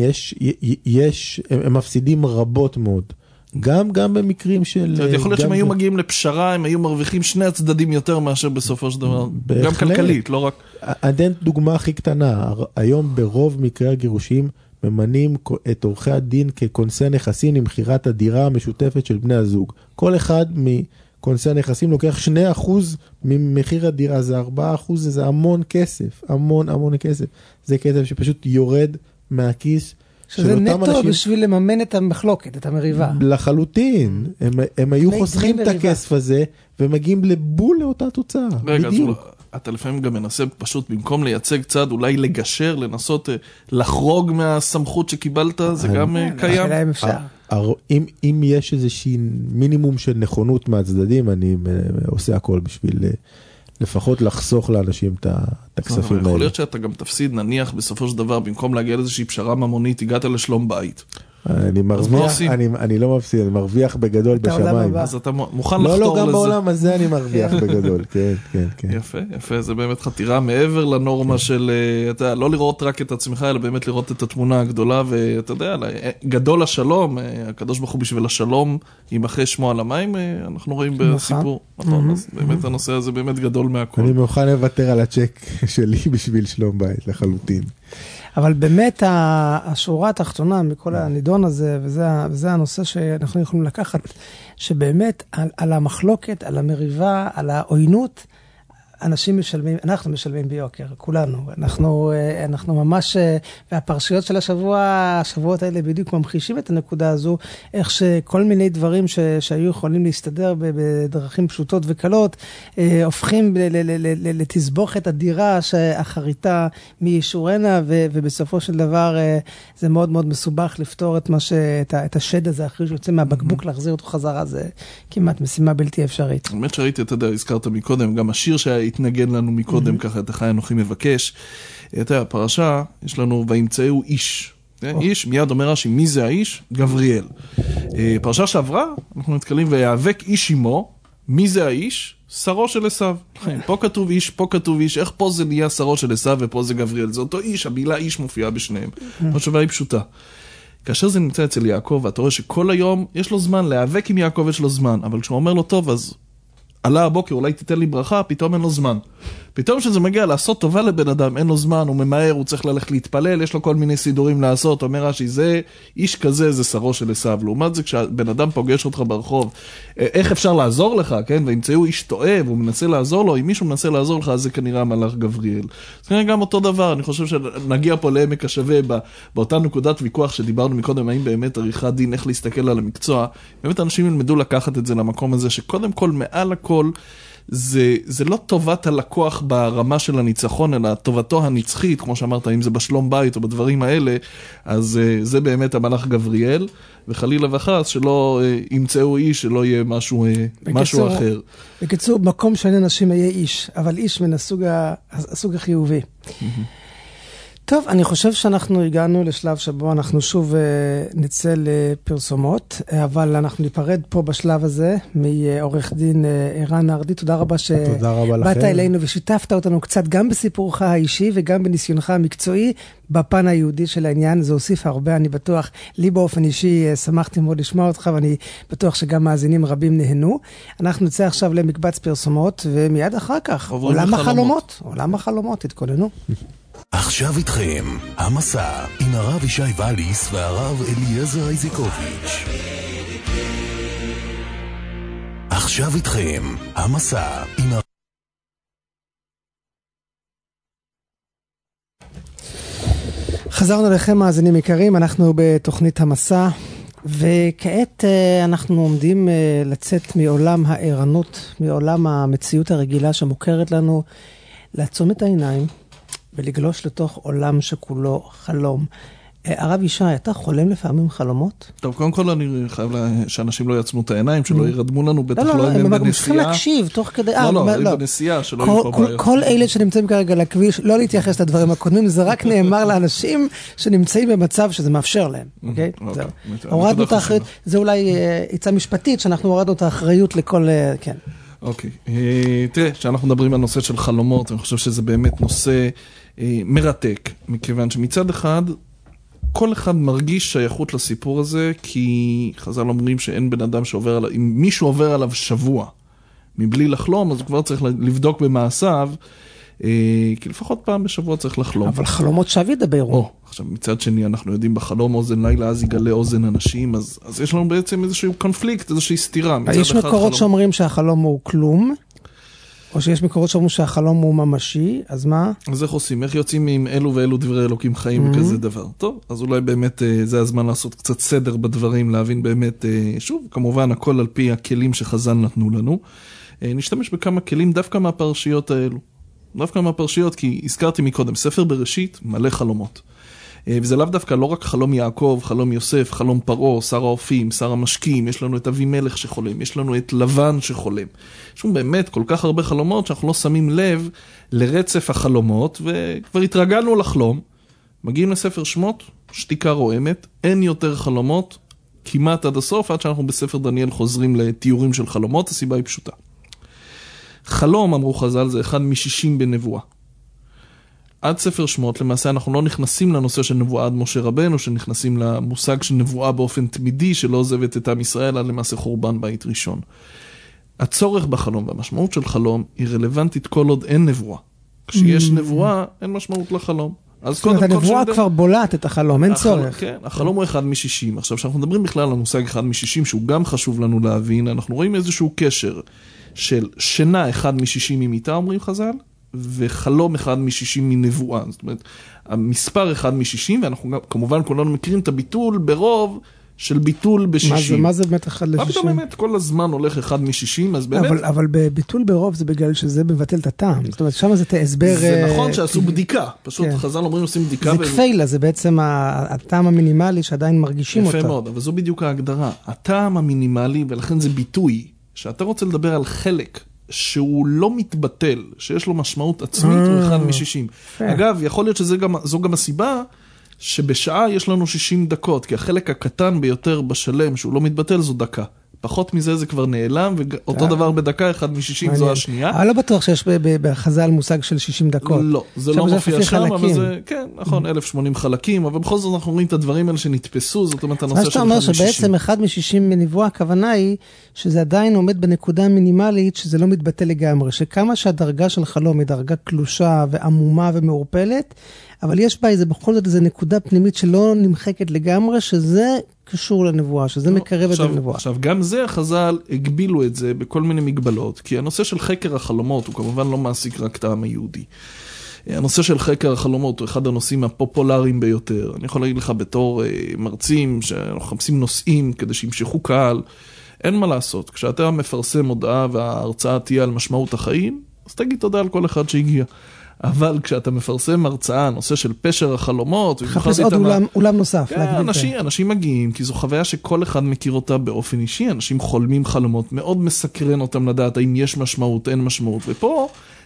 הם מפסידים רבות מאוד. גם במקרים של... יכול להיות שהם היו מגיעים לפשרה, הם היו מרוויחים שני הצדדים יותר מאשר בסופו של דבר. גם כלכלית, לא רק... עדיין דוגמה הכי קטנה, היום ברוב מקרי הגירושים ממנים את עורכי הדין כקונסי נכסים עם בחירת הדירה המשותפת של בני הזוג. כל אחד מקונסי הנכסים לוקח 2% ממחיר הדירה, זה 4%, זה המון כסף, המון כסף. זה כסף שפשוט יורד מהכיס. שזה נטו בשביל לממן את המחלוקת, את המריבה. לחלוטין. הם היו חוסכים את הכסף הזה, ומגיעים לבול לאותה תוצאה. רגע, אז אתה לפעמים גם מנסה פשוט, במקום לייצג צד, אולי לגשר, לנסות לחרוג מהסמכות שקיבלת, זה גם קיים. השאלה אם אפשר. אם יש איזושהי מינימום של נכונות מהצדדים, אני עושה הכל בשביל... לפחות לחסוך לאנשים את הכספים האלה. יכול להיות שאתה גם תפסיד, נניח בסופו של דבר, במקום להגיע לאיזושהי פשרה ממונית, הגעת לשלום בית. אני לא מפסיד, אני מרוויח בגדול בשמיים. אז אתה מוכן לחתור לזה. לא, גם בעולם הזה אני מרוויח בגדול, כן. יפה, זה באמת חתירה מעבר לנורמה של, אתה יודע, לא לראות רק את עצמך, אלא באמת לראות את התמונה הגדולה, ואתה יודע, גדול השלום, הקדוש ברוך הוא בשביל השלום, ימחה שמו על המים, אנחנו רואים בסיפור. נכון, אז באמת הנושא הזה באמת גדול מהכל. אני מוכן לוותר על הצ'ק שלי בשביל שלום בית, לחלוטין. אבל באמת השורה התחתונה מכל הנידון הזה, וזה הנושא שאנחנו יכולים לקחת, שבאמת על המחלוקת, על המריבה, על העוינות, אנחנו משלמים ביוקר, כולנו. אנחנו ממש, והפרשיות של השבועות האלה בדיוק ממחישים את הנקודה הזו, איך שכל מיני דברים שהיו יכולים להסתדר בדרכים פשוטות וקלות, הופכים לתסבוכת אדירה שהחריטה מישורנה, ובסופו של דבר זה מאוד מאוד מסובך לפתור את השד הזה, אחרי שיוצא מהבקבוק להחזיר אותו חזרה, זה כמעט משימה בלתי אפשרית. באמת שראיתי, אתה יודע, הזכרת מקודם, גם השיר התנגן לנו מקודם, ככה את החי אנוכי מבקש. אתה יודע, הפרשה, יש לנו, וימצאו איש. איש, מיד אומר רש"י, מי זה האיש? גבריאל. פרשה שעברה, אנחנו נתקלים, ויאבק איש עמו, מי זה האיש? שרו של עשיו. פה כתוב איש, פה כתוב איש, איך פה זה נהיה שרו של עשיו ופה זה גבריאל? זה אותו איש, המילה איש מופיעה בשניהם. התשובה היא פשוטה. כאשר זה נמצא אצל יעקב, ואתה רואה שכל היום יש לו זמן, להיאבק עם יעקב יש לו זמן, אבל כשהוא אומר לו טוב, אז עלה הבוקר, אולי תיתן לי ברכה, פתאום אין לו זמן. פתאום שזה מגיע לעשות טובה לבן אדם, אין לו זמן, הוא ממהר, הוא צריך ללכת להתפלל, יש לו כל מיני סידורים לעשות, אומר רש"י, זה איש כזה, זה שרו של עשיו. לעומת זה, כשבן אדם פוגש אותך ברחוב, איך אפשר לעזור לך, כן? וימצאו איש טועה, והוא מנסה לעזור לו, אם מישהו מנסה לעזור לך, אז זה כנראה המלאך גבריאל. זה כנראה גם אותו דבר, אני חושב שנגיע פה לעמק השווה, באותה נקודת ויכוח שדיברנו מקודם, האם באמת עריכת דין, איך להסתכל על המקצוע, באמת אנשים ילמדו לקחת את זה למקום הזה, שקודם כל, מעל הכל, זה לא טובת הלקוח ברמה של הניצחון, אלא טובתו הנצחית, כמו שאמרת, אם זה בשלום בית או בדברים האלה, אז זה באמת המלאך גבריאל, וחלילה וחס שלא ימצאו איש, שלא יהיה משהו אחר. בקיצור, מקום שאין אנשים יהיה איש, אבל איש מן הסוג החיובי. טוב, אני חושב שאנחנו הגענו לשלב שבו אנחנו שוב נצא לפרסומות, אבל אנחנו ניפרד פה בשלב הזה מעורך דין ערן נהרדי. תודה רבה שבאת אלינו ושיתפת אותנו קצת גם בסיפורך האישי וגם בניסיונך המקצועי בפן היהודי של העניין. זה הוסיף הרבה, אני בטוח, לי באופן אישי שמחתי מאוד לשמוע אותך, ואני בטוח שגם מאזינים רבים נהנו. אנחנו נצא עכשיו למקבץ פרסומות, ומיד אחר כך עולם החלומות. עולם החלומות, תתכוננו. עכשיו איתכם, המסע עם הרב ישי ואליס והרב אליעזר איזיקוביץ'. עכשיו איתכם, המסע עם חזרנו לכם מאזינים יקרים, אנחנו בתוכנית המסע, וכעת אנחנו עומדים לצאת מעולם הערנות, מעולם המציאות הרגילה שמוכרת לנו, לעצום את העיניים, ולגלוש לתוך עולם שכולו חלום. הרב ישי, אתה חולם לפעמים חלומות? טוב, קודם כל אני חייב שאנשים לא יעצמו את העיניים, שלא ירדמו לנו, בטח לא אם הם בנסיעה. צריכים להקשיב תוך כדי... לא, אם בנסיעה, שלא יהיו פה בעיות. כל אלה שנמצאים כרגע לכביש, לא להתייחס לדברים הקודמים, זה רק נאמר לאנשים שנמצאים במצב שזה מאפשר להם. אוקיי? זהו. הורדנו את האחריות, זה אולי עצה משפטית, שאנחנו הורדנו את האחריות לכל... כן. אוקיי. תראה, כשאנחנו מדברים על נושא של חלומות, אני חושב שזה באמת נושא מרתק, מכיוון שמצד אחד, כל אחד מרגיש שייכות לסיפור הזה, כי חז"ל אומרים שאין בן אדם שעובר עליו, אם מישהו עובר עליו שבוע מבלי לחלום, אז הוא כבר צריך לבדוק במעשיו, כי לפחות פעם בשבוע צריך לחלום. אבל חלומות שווא ידברו. עכשיו מצד שני אנחנו יודעים בחלום אוזן לילה אז יגלה אוזן אנשים, אז יש לנו בעצם איזשהו קונפליקט, איזושהי סתירה. יש מקורות שאומרים שהחלום הוא כלום, או שיש מקורות שאומרים שהחלום הוא ממשי, אז מה? אז איך עושים? איך יוצאים עם אלו ואלו דברי אלוקים חיים וכזה דבר? טוב, אז אולי באמת זה הזמן לעשות קצת סדר בדברים, להבין באמת, שוב, כמובן הכל על פי הכלים שחז"ל נתנו לנו. נשתמש בכמה כלים דווקא מהפרשיות האלו. דווקא מהפרשיות, כי הזכרתי מקודם, ספר בראשית מלא חלומות. וזה לאו דווקא לא רק חלום יעקב, חלום יוסף, חלום פרעה, שר האופים, שר המשקים, יש לנו את אבימלך שחולם, יש לנו את לבן שחולם. יש לנו באמת כל כך הרבה חלומות שאנחנו לא שמים לב לרצף החלומות, וכבר התרגלנו לחלום. מגיעים לספר שמות, שתיקה רועמת, אין יותר חלומות, כמעט עד הסוף, עד שאנחנו בספר דניאל חוזרים לתיאורים של חלומות, הסיבה היא פשוטה. חלום, אמרו חז"ל, זה אחד מ-60 בנבואה. עד ספר שמות, למעשה אנחנו לא נכנסים לנושא של נבואה עד משה רבנו, שנכנסים למושג של נבואה באופן תמידי, שלא עוזבת את עם ישראל עד למעשה חורבן בית ראשון. הצורך בחלום והמשמעות של חלום היא רלוונטית כל עוד אין נבואה. כשיש נבואה, אין משמעות לחלום. זאת אומרת, הנבואה כבר בולעת את החלום, אין צורך. כן, החלום הוא אחד מ-60. עכשיו, כשאנחנו מדברים בכלל על המושג אחד מ-60, שהוא גם חשוב לנו להבין, אנחנו רואים איזשהו קשר של שינה אחד מ-60 ממיטה, אומרים חז"ל, וחלום אחד מ-60 מנבואה. זאת אומרת, המספר אחד מ-60, ואנחנו כמובן כולנו מכירים את הביטול ברוב של ביטול ב-60. מה זה באמת אחד ל-60? מה פתאום באמת? כל הזמן הולך אחד מ-60, אז באמת... אבל בביטול ברוב זה בגלל שזה מבטל את הטעם. זאת אומרת, שם זה תהסבר... זה נכון שעשו בדיקה. פשוט חז"ל אומרים עושים בדיקה... זה כפיילה, זה בעצם הטעם המינימלי שעדיין מרגישים אותו. יפה מאוד, אבל זו בדיוק ההגדרה. הטעם המינימלי, ולכן זה ביטוי, שאתה רוצה לדבר על חלק שהוא לא מתבטל, שיש לו משמעות עצמית, הוא אחד מ-60. אגב, יכול להיות שזו גם הסיבה שבשעה יש לנו 60 דקות, כי החלק הקטן ביותר בשלם שהוא לא מתבטל זו דקה. פחות מזה זה כבר נעלם, ואותו דבר בדקה, אחד מ-60 זו השנייה. אבל לא בטוח שיש בחז"ל מושג של 60 דקות. לא, זה לא מופיע שם, אבל זה, כן, נכון, 1080 חלקים, אבל בכל זאת אנחנו רואים את הדברים האלה שנתפסו, זאת אומרת הנושא של אחד מ-60. מה שאתה אומר שבעצם אחד מ-60 מנבואה, הכוונה היא שזה עדיין עומד בנקודה מינימלית, שזה לא מתבטל לגמרי, שכמה שהדרגה של חלום היא דרגה קלושה ועמומה ומעורפלת, אבל יש בה בכל זאת איזו נקודה פנימית שלא נמחקת לגמרי, שזה קשור לנבואה, שזה מקרב את הנבואה. עכשיו, גם זה החז"ל הגבילו את זה בכל מיני מגבלות, כי הנושא של חקר החלומות הוא כמובן לא מעסיק רק את העם היהודי. הנושא של חקר החלומות הוא אחד הנושאים הפופולריים ביותר. אני יכול להגיד לך בתור מרצים שאנחנו מחפשים נושאים כדי שימשכו קהל, אין מה לעשות. כשאתה מפרסם הודעה וההרצאה תהיה על משמעות החיים, אז תגיד תודה על כל אחד שהגיע. אבל כשאתה מפרסם הרצאה, נושא של פשר החלומות, חפש עוד אולם נוסף. אנשים מגיעים, כי זו חוויה שכל אחד מכיר אותה באופן אישי, אנשים חולמים חלומות, מאוד מסקרן אותם לדעת האם יש משמעות, אין משמעות, ופה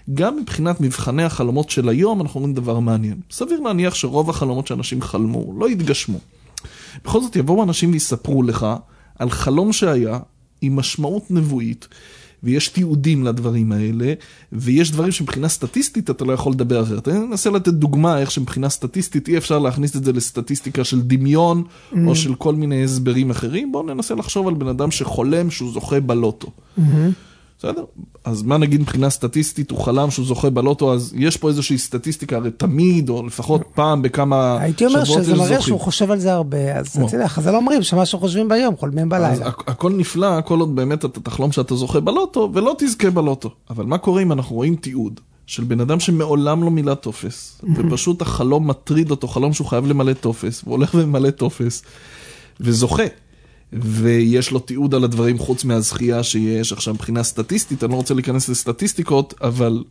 גם מבחינת מבחני החלומות של היום, אנחנו רואים דבר מעניין. סביר להניח שרוב החלומות שאנשים חלמו לא יתגשמו. בכל זאת יבואו אנשים ויספרו לך על חלום שהיה עם משמעות נבואית, ויש תיעודים לדברים האלה, ויש דברים שמבחינה סטטיסטית אתה לא יכול לדבר אחרת. אני אנסה לתת דוגמה איך שמבחינה סטטיסטית אי אפשר להכניס את זה לסטטיסטיקה של דמיון, או של כל מיני הסברים אחרים. בואו ננסה לחשוב על בן אדם שחולם שהוא זוכה בלוטו. בסדר? אז מה נגיד מבחינה סטטיסטית, הוא חלם שהוא זוכה בלוטו, אז יש פה איזושהי סטטיסטיקה, הרי תמיד, או לפחות פעם בכמה הייתי אומר שזה מראה שהוא חושב על זה הרבה, אז זה לא אומרים שמה שחושבים ביום, חולמים בלילה. אז הכל נפלא, כל עוד באמת אתה תחלום שאתה זוכה בלוטו, ולא תזכה בלוטו. אבל מה קורה אם אנחנו רואים תיעוד של בן אדם שמעולם לא מילא טופס, ופשוט החלום מטריד אותו, חלום שהוא חייב למלא טופס, והולך ומלא טופס, וזוכה. ויש לו תיעוד על הדברים חוץ מהזכייה שיש עכשיו מבחינה סטטיסטית, אני לא רוצה להיכנס לסטטיסטיקות, אבל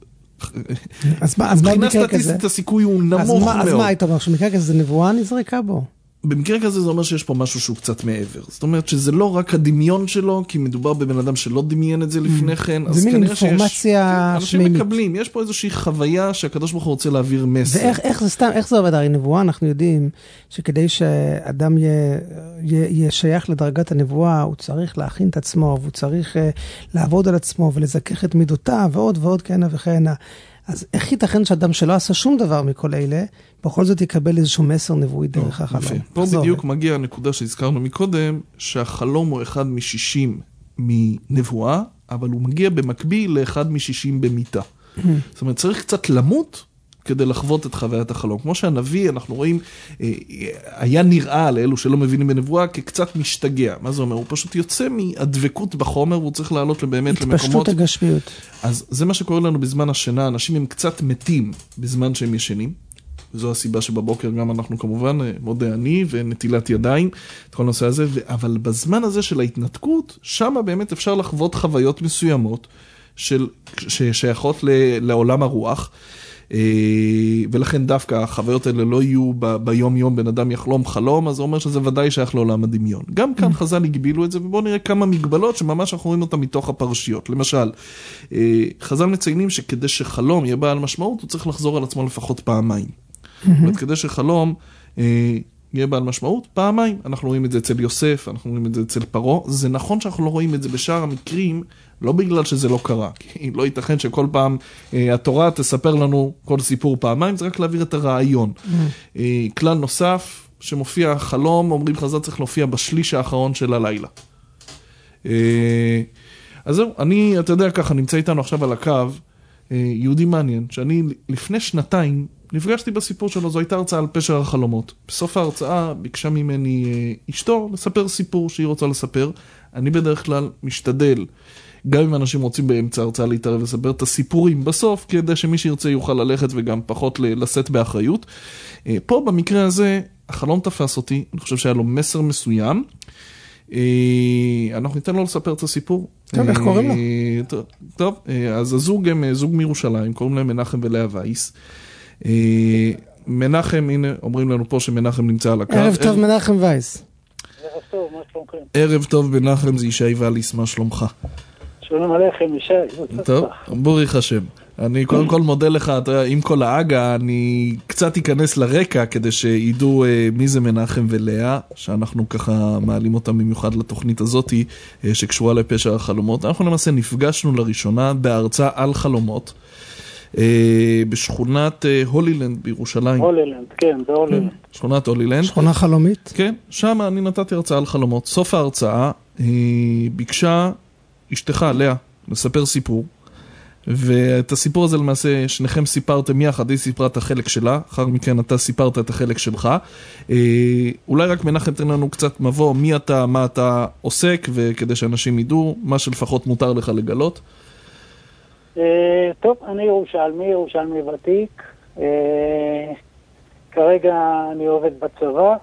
מבחינה סטטיסטית הסיכוי הוא נמוך מאוד. אז מה היית אומר, שמקרה כזה זה נבואה נזרקה בו? במקרה כזה זה אומר שיש פה משהו שהוא קצת מעבר. זאת אומרת שזה לא רק הדמיון שלו, כי מדובר בבן אדם שלא דמיין את זה לפני כן. זה מין אינפורמציה אנשים מקבלים, יש פה איזושהי חוויה שהקדוש ברוך הוא רוצה להעביר מסר. איך זה עובד? הרי נבואה, אנחנו יודעים שכדי שאדם יהיה שייך לדרגת הנבואה, הוא צריך להכין את עצמו, והוא צריך לעבוד על עצמו ולזכך את מידותיו, ועוד ועוד כהנה וכהנה. אז איך ייתכן שאדם שלא עשה שום דבר מכל אלה, בכל זאת יקבל איזשהו מסר נבואי דרך החלום? פה בדיוק מגיע הנקודה שהזכרנו מקודם, שהחלום הוא 1 מ-60 מנבואה, אבל הוא מגיע במקביל ל-1 מ-60 במיטה. זאת אומרת, צריך קצת למות כדי לחוות את חוויית החלום. כמו שהנביא, אנחנו רואים, היה נראה לאלו שלא מבינים בנבואה כקצת משתגע. מה זה אומר? הוא פשוט יוצא מהדבקות בחומר, והוא צריך לעלות באמת למקומות. התפשטות הגשמיות. אז זה מה שקורה לנו בזמן השינה. אנשים הם קצת מתים בזמן שהם ישנים. וזו הסיבה שבבוקר גם אנחנו כמובן מודה אני ונטילת ידיים, את כל הנושא הזה. אבל בזמן הזה של ההתנתקות, שם באמת אפשר לחוות חוויות מסוימות ששייכות לעולם הרוח. ולכן דווקא החוויות האלה לא יהיו ביום יום בן אדם יחלום חלום, אז זה אומר שזה ודאי שייך לעולם הדמיון. גם כאן חז"ל הגבילו את זה, ובואו נראה כמה מגבלות שממש אנחנו רואים אותם מתוך הפרשיות. למשל, חז"ל מציינים שכדי שחלום יהיה בעל משמעות, הוא צריך לחזור על עצמו לפחות פעמיים. כדי שחלום יהיה בעל משמעות, פעמיים. אנחנו רואים את זה אצל יוסף, אנחנו רואים את זה אצל פרעה. זה נכון שאנחנו לא רואים את זה בשאר המקרים, לא בגלל שזה לא קרה, כי לא ייתכן שכל פעם התורה תספר לנו כל סיפור פעמיים, זה רק להעביר את הרעיון. כלל נוסף שמופיע חלום, אומרים חז"ל צריך להופיע בשליש האחרון של הלילה. אז זהו, אתה יודע ככה, נמצא איתנו עכשיו על הקו, יהודי מעניין, שאני לפני 2 נפגשתי בסיפור שלו, זו הייתה הרצאה על פשר החלומות. בסוף ההרצאה ביקשה ממני אשתו לספר סיפור שהיא רוצה לספר. אני בדרך כלל משתדל, גם אם אנשים רוצים באמצע ההרצאה להתערב לספר את הסיפורים בסוף, כדי שמי שירצה יוכל ללכת וגם פחות לשאת באחריות. פה במקרה הזה, החלום תפס אותי, אני חושב שהיה לו מסר מסוים. אנחנו ניתן לו לספר את הסיפור. טוב, איך קוראים לו? טוב, אז הזוג הם זוג מירושלים, קוראים להם מנחם ולאה וייס. מנחם, הנה, אומרים לנו פה שמנחם נמצא על הקו. ערב טוב מנחם וייס. ערב טוב, מה שלומכם? ערב טוב מנחם, זה ישי ואליס, מה שלומך? שלום עליכם, ישי. טוב, בורך השם. אני קודם כל מודה לך, עם כל האגה, אני קצת אכנס לרקע כדי שידעו מי זה מנחם ולאה, שאנחנו ככה מעלים אותם במיוחד לתוכנית הזאת, שקשורה לפשר החלומות. אנחנו למעשה נפגשנו לראשונה בהרצאה על חלומות, בשכונת הולילנד בירושלים. הולילנד, כן, בהולילנד. שכונת הולילנד. שכונה חלומית? כן, שם אני נתתי הרצאה על חלומות. סוף ההרצאה ביקשה אשתך, לאה, לספר סיפור. ואת הסיפור הזה למעשה שניכם סיפרתם יחד, היא סיפרה את החלק שלה, אחר מכן אתה סיפרת את החלק שלך. אולי רק מנחם תן לנו קצת מבוא, מי אתה, מה אתה עוסק, וכדי שאנשים ידעו, מה שלפחות מותר לך לגלות. טוב, אני ירושלמי ותיק. כרגע אני עובד בצבא.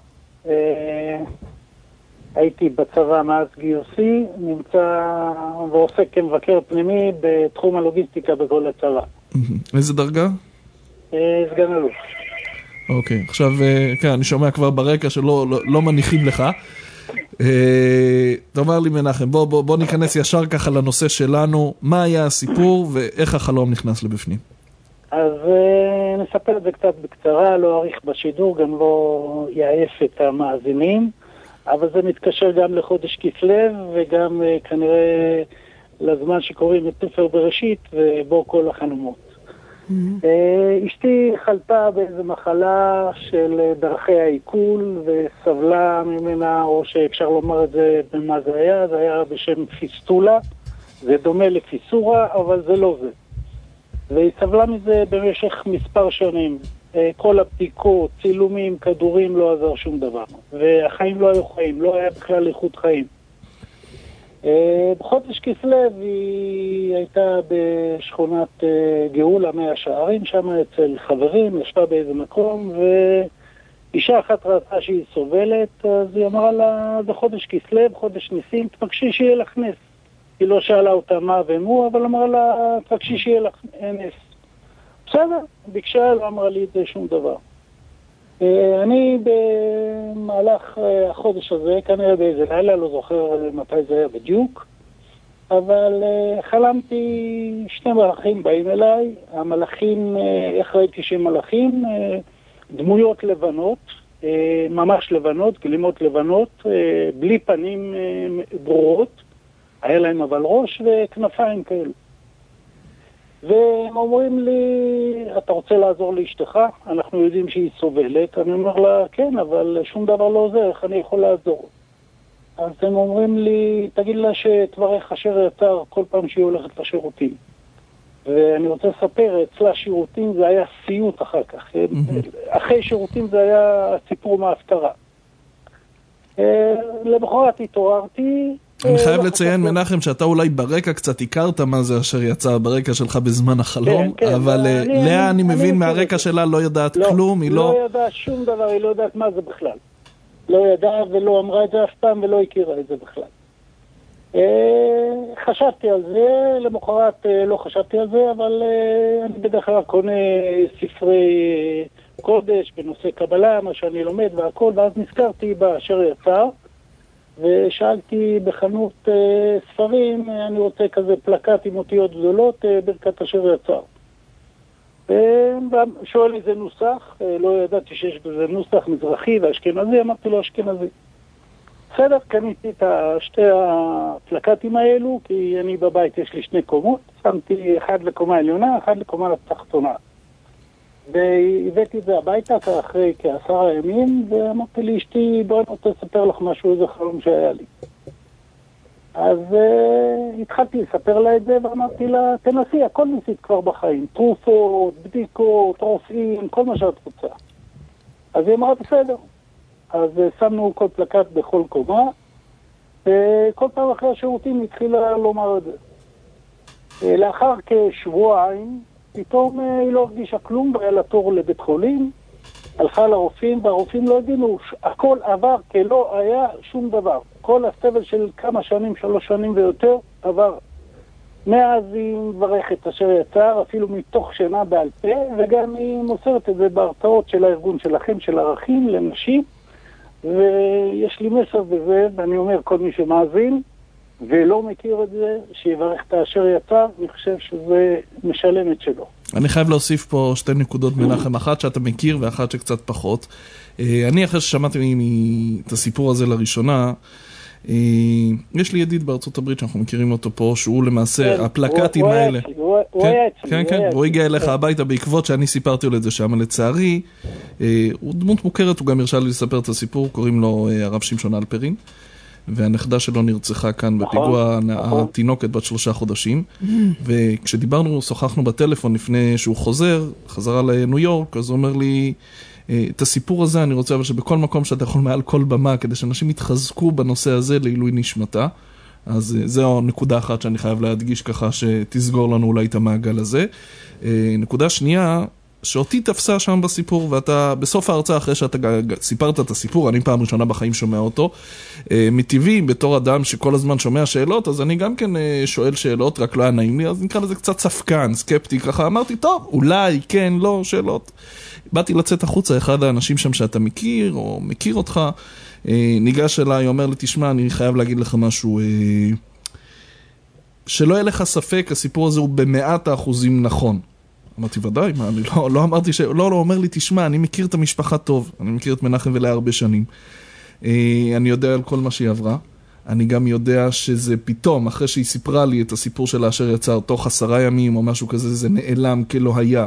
הייתי בצבא מאז גיוסי, נמצא ועוסק כמבקר פנימי בתחום הלוגיסטיקה בכל הצבא. איזה דרגה? סגן אלוף. אוקיי, עכשיו, כן, אני שומע כבר ברקע שלא מניחים לך. תאמר לי מנחם, בוא ניכנס ישר ככה לנושא שלנו, מה היה הסיפור ואיך החלום נכנס לבפנים? אז נספר את זה קצת בקצרה, לא אריך בשידור, גם לא יעף את המאזינים, אבל זה מתקשר גם לחודש כסלו וגם כנראה לזמן שקוראים את ספר בראשית ובו כל החלומות. אשתי חלתה באיזו מחלה של דרכי העיכול וסבלה ממנה, או שאפשר לומר את זה במה זה היה בשם פיסטולה, זה דומה לפיסורה אבל זה לא זה. והיא סבלה מזה במשך מספר שנים. כל הבדיקות, צילומים, כדורים, לא עזר שום דבר. והחיים לא היו חיים, לא היה בכלל איכות חיים. בחודש כסלו היא הייתה בשכונת גאולה מאה שערים, שם אצל חברים, ישבה באיזה מקום, ואישה אחת ראתה שהיא סובלת, אז היא אמרה לה, זה חודש כסלו, חודש ניסים, תבקשי שיהיה לך נס. היא לא שאלה אותה מה ומו, אבל אמרה לה, תבקשי שיהיה לך נס. בסדר, ביקשה, לא אמרה לי את זה שום דבר. אני במהלך החודש הזה, כנראה באיזה לילה, לא זוכר מתי זה היה בדיוק, אבל חלמתי שני מלאכים באים אליי, המלאכים, איך ראיתי שהם מלאכים? דמויות לבנות, ממש לבנות, גלימות לבנות, בלי פנים ברורות, היה להם אבל ראש וכנפיים כאלו. והם אומרים לי, אתה רוצה לעזור לאשתך? אנחנו יודעים שהיא סובלת. אני אומר לה, כן, אבל שום דבר לא עוזר, איך אני יכול לעזור? אז הם אומרים לי, תגיד לה שתברך אשר יצר כל פעם שהיא הולכת לשירותים. ואני רוצה לספר, אצלה שירותים זה היה סיוט אחר כך. אחרי שירותים זה היה סיפור מההפטרה. למחרת התעוררתי, אני חייב לציין, מנחם, שאתה אולי ברקע קצת הכרת מה זה אשר יצא ברקע שלך בזמן החלום, אבל לאה, אני מבין מהרקע שלה, לא יודעת כלום, היא לא יודעת שום דבר, היא לא יודעת מה זה בכלל. לא ידעה ולא אמרה את זה אף פעם ולא הכירה את זה בכלל. חשבתי על זה, למחרת לא חשבתי על זה, אבל אני בדרך כלל קונה ספרי קודש בנושא קבלה, מה שאני לומד והכל, ואז נזכרתי באשר יצר, ושאלתי בחנות ספרים, אני רוצה כזה פלקט עם אותיות גדולות, ברכת אשר יצר. שואל איזה נוסח, לא ידעתי שיש בזה נוסח מזרחי ואשכנזי, אמרתי לו אשכנזי. בסדר, קניתי את שתי הפלקטים האלו, כי אני בבית יש לי שני קומות, שמתי אחד לקומה עליונה, אחד לקומה לתחתונה. והבאתי את זה הביתה אחרי כ10 ימים, ואמרתי לי, אשתי, בואי אני רוצה לספר לך משהו, איזה חלום שהיה לי. אז התחלתי לספר לה את זה, ואמרתי לה, תנסי, הכל ניסית כבר בחיים, תרופות, בדיקות, רופאים, כל מה שאת רוצה. אז היא אמרה, בסדר. אז שמנו כל פלקט בכל קומה, וכל פעם אחרי השירותים התחילה לומר את זה. לאחר כשבועיים, פתאום היא לא הרגישה כלום, והיה לה תור לבית חולים, הלכה לרופאים, והרופאים לא הבינו, הכל עבר כלא היה שום דבר. כל הסבל של כמה שנים, 3 שנים ויותר, עבר. מאז היא מברכת אשר יצר, אפילו מתוך שינה בעל פה, וגם היא מוסרת את זה בהרצאות של הארגון שלכם, של ערכים לנשים, ויש לי מסר בזה, ואני אומר, כל מי שמאזין, ולא מכיר את זה, שיברך את אשר יצר, אני חושב שזה משלם את שלו. אני חייב להוסיף פה 2 נקודות מנחם, אחת שאתה מכיר ואחת שקצת פחות. אני אחרי ששמעתי את הסיפור הזה לראשונה, יש לי ידיד בארצות הברית שאנחנו מכירים אותו פה, שהוא למעשה הפלקטים האלה. הוא היה אצלי. כן, כן, והוא הגיע אליך הביתה בעקבות שאני סיפרתי לו את זה שם, לצערי, הוא דמות מוכרת, הוא גם הרשה לי לספר את הסיפור, קוראים לו הרב שמשון אלפרין, והנכדה שלו נרצחה כאן בפיגוע, התינוקת בת 3 חודשים, וכשדיברנו, שוחחנו בטלפון לפני שהוא חזרה לניו יורק, אז הוא אומר לי, את הסיפור הזה אני רוצה אבל שבכל מקום שאתה יכול מעל כל במה, כדי שאנשים יתחזקו בנושא הזה לעילוי נשמתה, אז זו נקודה אחת שאני חייב להדגיש ככה שתסגור לנו אולי את המעגל הזה. נקודה שנייה, שאותי תפסה שם בסיפור, ואתה בסוף ההרצאה אחרי שאתה סיפרת את הסיפור, אני פעם ראשונה בחיים שומע אותו, מטבעי בתור אדם שכל הזמן שומע שאלות, אז אני גם כן שואל שאלות, רק לא היה נעים לי, אז נקרא לזה קצת ספקן, סקפטי, ככה אמרתי, טוב, אולי, כן, לא, שאלות. באתי לצאת החוצה, אחד האנשים שם שאתה מכיר, או מכיר אותך, ניגש אליי, אומר לי, תשמע, אני חייב להגיד לך משהו, שלא יהיה לך ספק, הסיפור הזה הוא ב100% נכון. אמרתי, ודאי, מה, אני לא אמרתי לא, אומר לי, תשמע, אני מכיר את המשפחה טוב, אני מכיר את מנחם ולאה הרבה שנים. אני יודע על כל מה שהיא עברה. אני גם יודע שזה פתאום, אחרי שהיא סיפרה לי את הסיפור של אשר יצר, תוך 10 ימים או משהו כזה, זה נעלם כלא היה.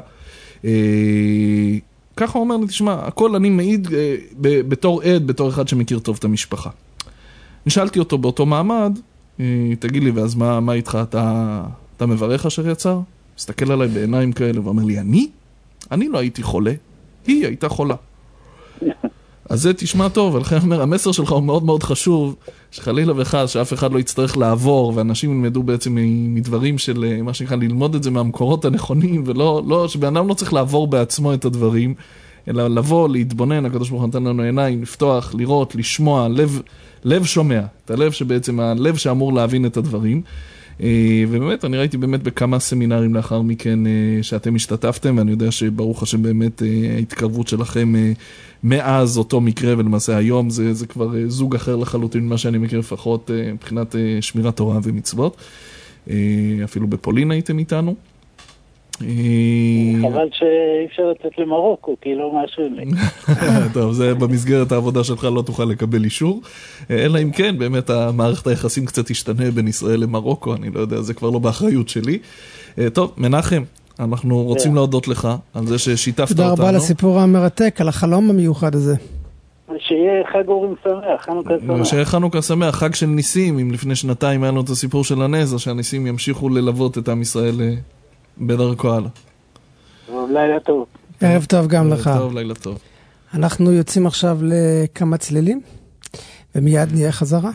ככה הוא אומר לי, תשמע, הכל אני מעיד בתור עד, בתור אחד שמכיר טוב את המשפחה. נשאלתי אותו באותו מעמד, תגיד לי, ואז מה איתך, אתה מברך אשר יצר? מסתכל עליי בעיניים כאלה ואומר לי, אני לא הייתי חולה, היא הייתה חולה. אז זה תשמע טוב, ולכן אומר, המסר שלך הוא מאוד מאוד חשוב, שחלילה וחס, שאף אחד לא יצטרך לעבור, ואנשים ילמדו בעצם מדברים של מה שנקרא, ללמוד את זה מהמקורות הנכונים, ולא, שבן אדם לא צריך לעבור בעצמו את הדברים, אלא לבוא, להתבונן, הקדוש ברוך הוא נתן לנו עיניים, לפתוח, לראות, לשמוע, לב שומע, את הלב שבעצם, הלב שאמור להבין את הדברים, ובאמת, אני ראיתי באמת בכמה סמינרים לאחר מכן שאתם השתתפתם, ואני יודע שברוך השם באמת ההתקרבות שלכם מאז אותו מקרה, ולמעשה היום זה כבר זוג אחר לחלוטין ממה שאני מכיר לפחות מבחינת שמירת תורה ומצוות. אפילו בפולין הייתם איתנו. חבל שאי אפשר לצאת למרוקו, כי לא משהו לי. טוב, זה במסגרת העבודה שלך לא תוכל לקבל אישור, אלא אם כן, באמת המערכת היחסים קצת תשתנה בין ישראל למרוקו, אני לא יודע, זה כבר לא באחריות שלי. טוב, מנחם, אנחנו רוצים להודות לך על זה ששיתפת אותנו. תודה רבה לסיפור המרתק, על החלום המיוחד הזה. שיהיה חג אורים שמח, חנוכה שמח. שיהיה חנוכה שמח, חג של ניסים, אם לפני שנתיים היה לנו את הסיפור של הנזר, שהניסים ימשיכו ללוות את עם ישראל בדרכו הלאה. לילה טוב. ערב טוב גם לך. לילה טוב. אנחנו יוצאים עכשיו לכמה צלילים, ומיד נהיה חזרה.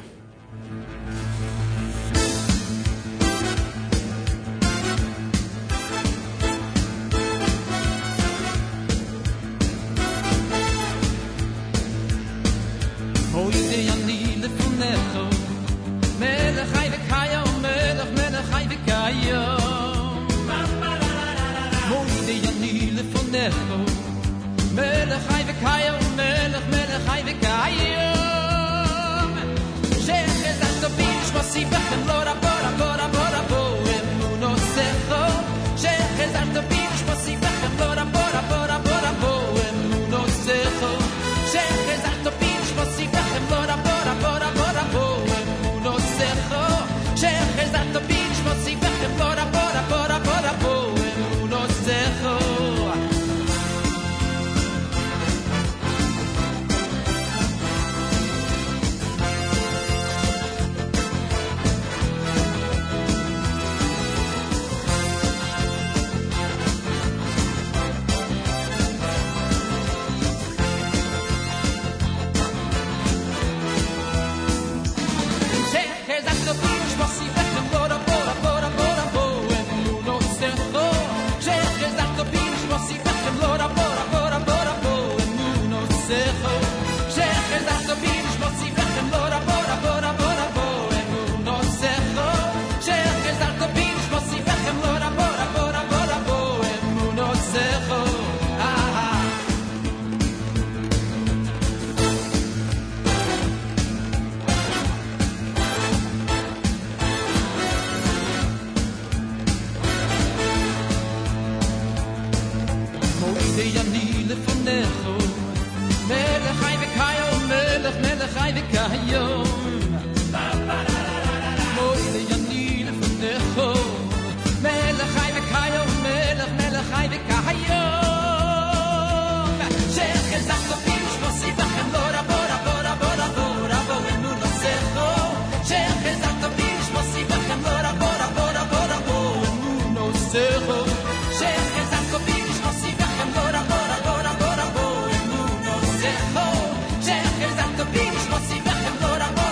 Bora, bora, bora, bora, bora,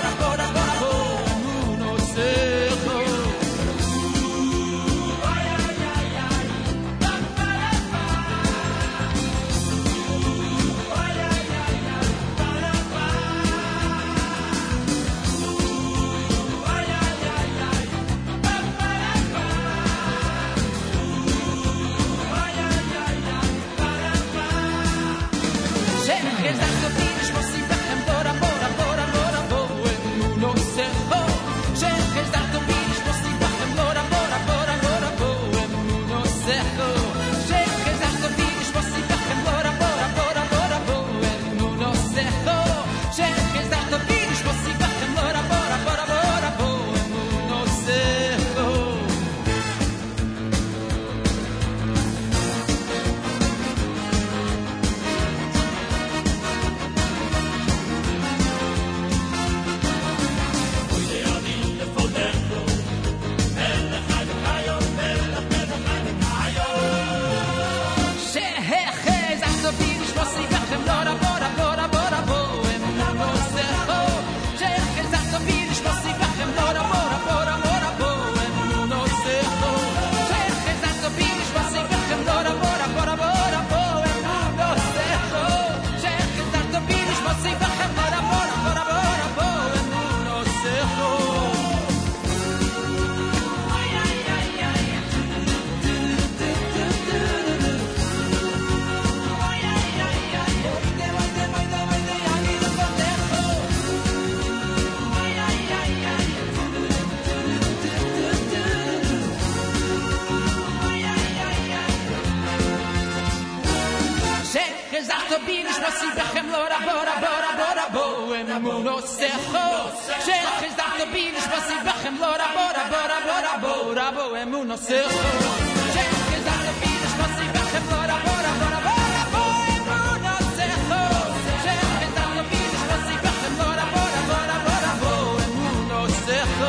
נשמסי בכם לא רבו רבו רבו רבו אמונו סכו שחש דחת בי נשמסי בכם לא רבו רבו רבו רבו רבו אמונו סכו שחש דחת בי נשמסי בכם לא רבו רבו רבו רבו אמונו סכו שחש דחת בי נשמסי בכם לא רבו רבו רבו רבו אמונו סכו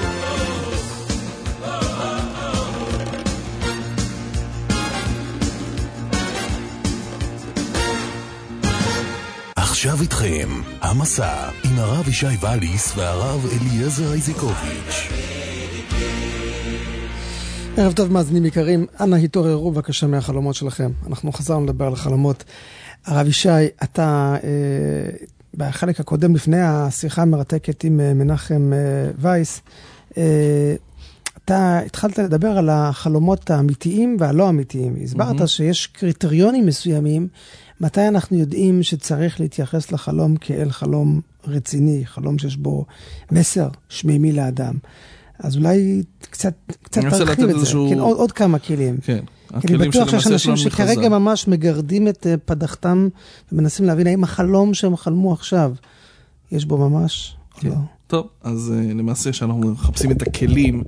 עכשיו איתכם, המסע עם הרב ישי ואליס והרב אליעזר איזיקוביץ'. ערב טוב מאזינים יקרים, אנא התעוררו בבקשה מהחלומות שלכם. אנחנו חזרנו לדבר על החלומות. הרב ישי, אתה בחלק הקודם לפני השיחה המרתקת עם מנחם וייס, אתה התחלת לדבר על החלומות האמיתיים והלא אמיתיים. הסברת שיש קריטריונים מסוימים מתי אנחנו יודעים שצריך להתייחס לחלום כאל חלום רציני, חלום שיש בו מסר שמימי לאדם. אז אולי קצת תרחיב את זה, כן, עוד כמה כלים. כן, כי אני בטוח שיש אנשים שכרגע ממש מגרדים את פדחתם ומנסים להבין האם החלום שהם חלמו עכשיו, יש בו ממש? כן. לא. טוב, אז למעשה שאנחנו מחפשים את הכלים,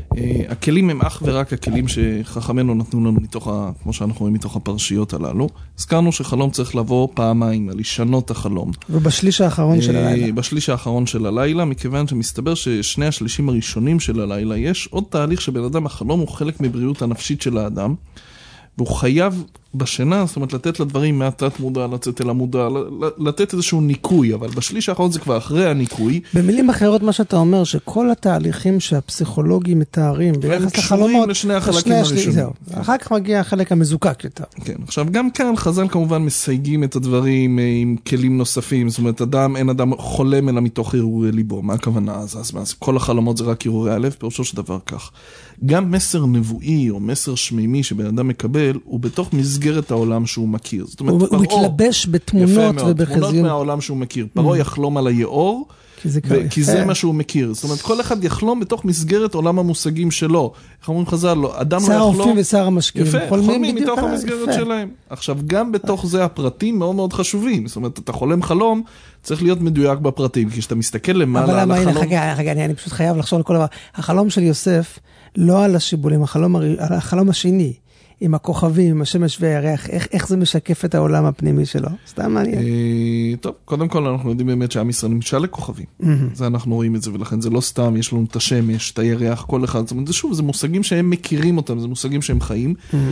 הכלים הם אך ורק הכלים שחכמנו נתנו לנו מתוך, כמו שאנחנו רואים, מתוך הפרשיות הללו. הזכרנו שחלום צריך לבוא פעמיים, לשנות החלום. ובשליש האחרון של הלילה. בשליש האחרון של הלילה, מכיוון שמסתבר ששני השלישים הראשונים של הלילה, יש עוד תהליך שבן אדם, החלום הוא חלק מבריאות הנפשית של האדם, והוא חייב בשינה, זאת אומרת, לתת לדברים מהתת מודע, לצאת אל המודע, לתת איזשהו ניקוי, אבל בשליש האחרון זה כבר אחרי הניקוי. במילים אחרות, מה שאתה אומר, שכל התהליכים שהפסיכולוגים מתארים, ביחס לחלומות, לשני החלקים הראשונים. אחר כך מגיע החלק המזוקק יותר. כן, עכשיו גם כאן חז"ל כמובן מסייגים את הדברים עם כלים נוספים, זאת אומרת, אין אדם חולם אלא מתוך הרהורי ליבו. מה הכוונה? אז כל החלומות זה רק הרהורי הלב, פירושו של דבר כך. גם מסר נבואי או מסר שמימי שבן אדם מקבל, הוא בתוך מסגרת העולם שהוא מכיר. זאת אומרת, הוא מתלבש בתמונות ובחזיון. תמונות מהעולם שהוא מכיר. פרעה יחלום על היאור, כי זה מה שהוא מכיר. זאת אומרת, כל אחד יחלום בתוך מסגרת עולם המושגים שלו. איך אומרים חז"ל, אדם לא יחלום... שר האופים ושר המשקים. יפה, חולמים מתוך המסגרת שלהם. עכשיו, גם בתוך זה הפרטים מאוד מאוד חשובים. זאת אומרת, אתה חולם חלום, צריך להיות מדויק בפרטים, כי כשאתה מסתכל למעלה על החלום... רגע, אני פשוט חייב לחשוב על כל דבר. החלום של יוסף, לא על השיבולים, החלום השני. עם הכוכבים, עם השמש והירח, איך זה משקף את העולם הפנימי שלו? סתם מעניין. טוב, קודם כל אנחנו יודעים באמת שעם ישראל נמשל לכוכבים. זה אנחנו רואים את זה, ולכן זה לא סתם, יש לנו את השמש, את הירח, כל אחד. זאת אומרת, זה שוב, זה מושגים שהם מכירים אותם, זה מושגים שהם חיים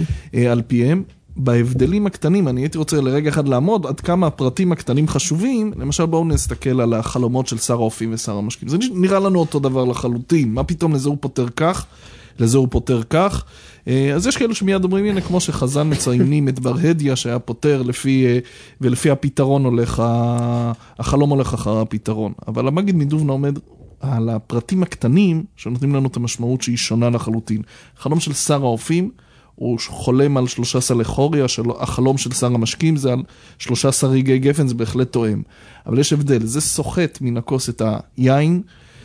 על פיהם. בהבדלים הקטנים, אני הייתי רוצה לרגע אחד לעמוד עד כמה הפרטים הקטנים חשובים. למשל, בואו נסתכל על החלומות של שר האופים ושר המשקים. זה נראה לנו אותו דבר לחלוטין. מה פתאום לזה הוא פותר כך? לזה הוא פותר כך. אז יש כאלו שמיד אומרים, הנה, כמו שחז"ל מציינים את בר הדיה שהיה פותר ולפי הפתרון הולך, החלום הולך אחר הפתרון. אבל המגיד מדובנה עומד על הפרטים הקטנים שנותנים לנו את המשמעות שהיא שונה לחלוטין. החלום של שר האופים, הוא חולם על 13 לחוריה, החלום של שר המשקים זה על 13 רגעי גפן, זה בהחלט תואם. אבל יש הבדל, זה סוחט מן הכוס את היין,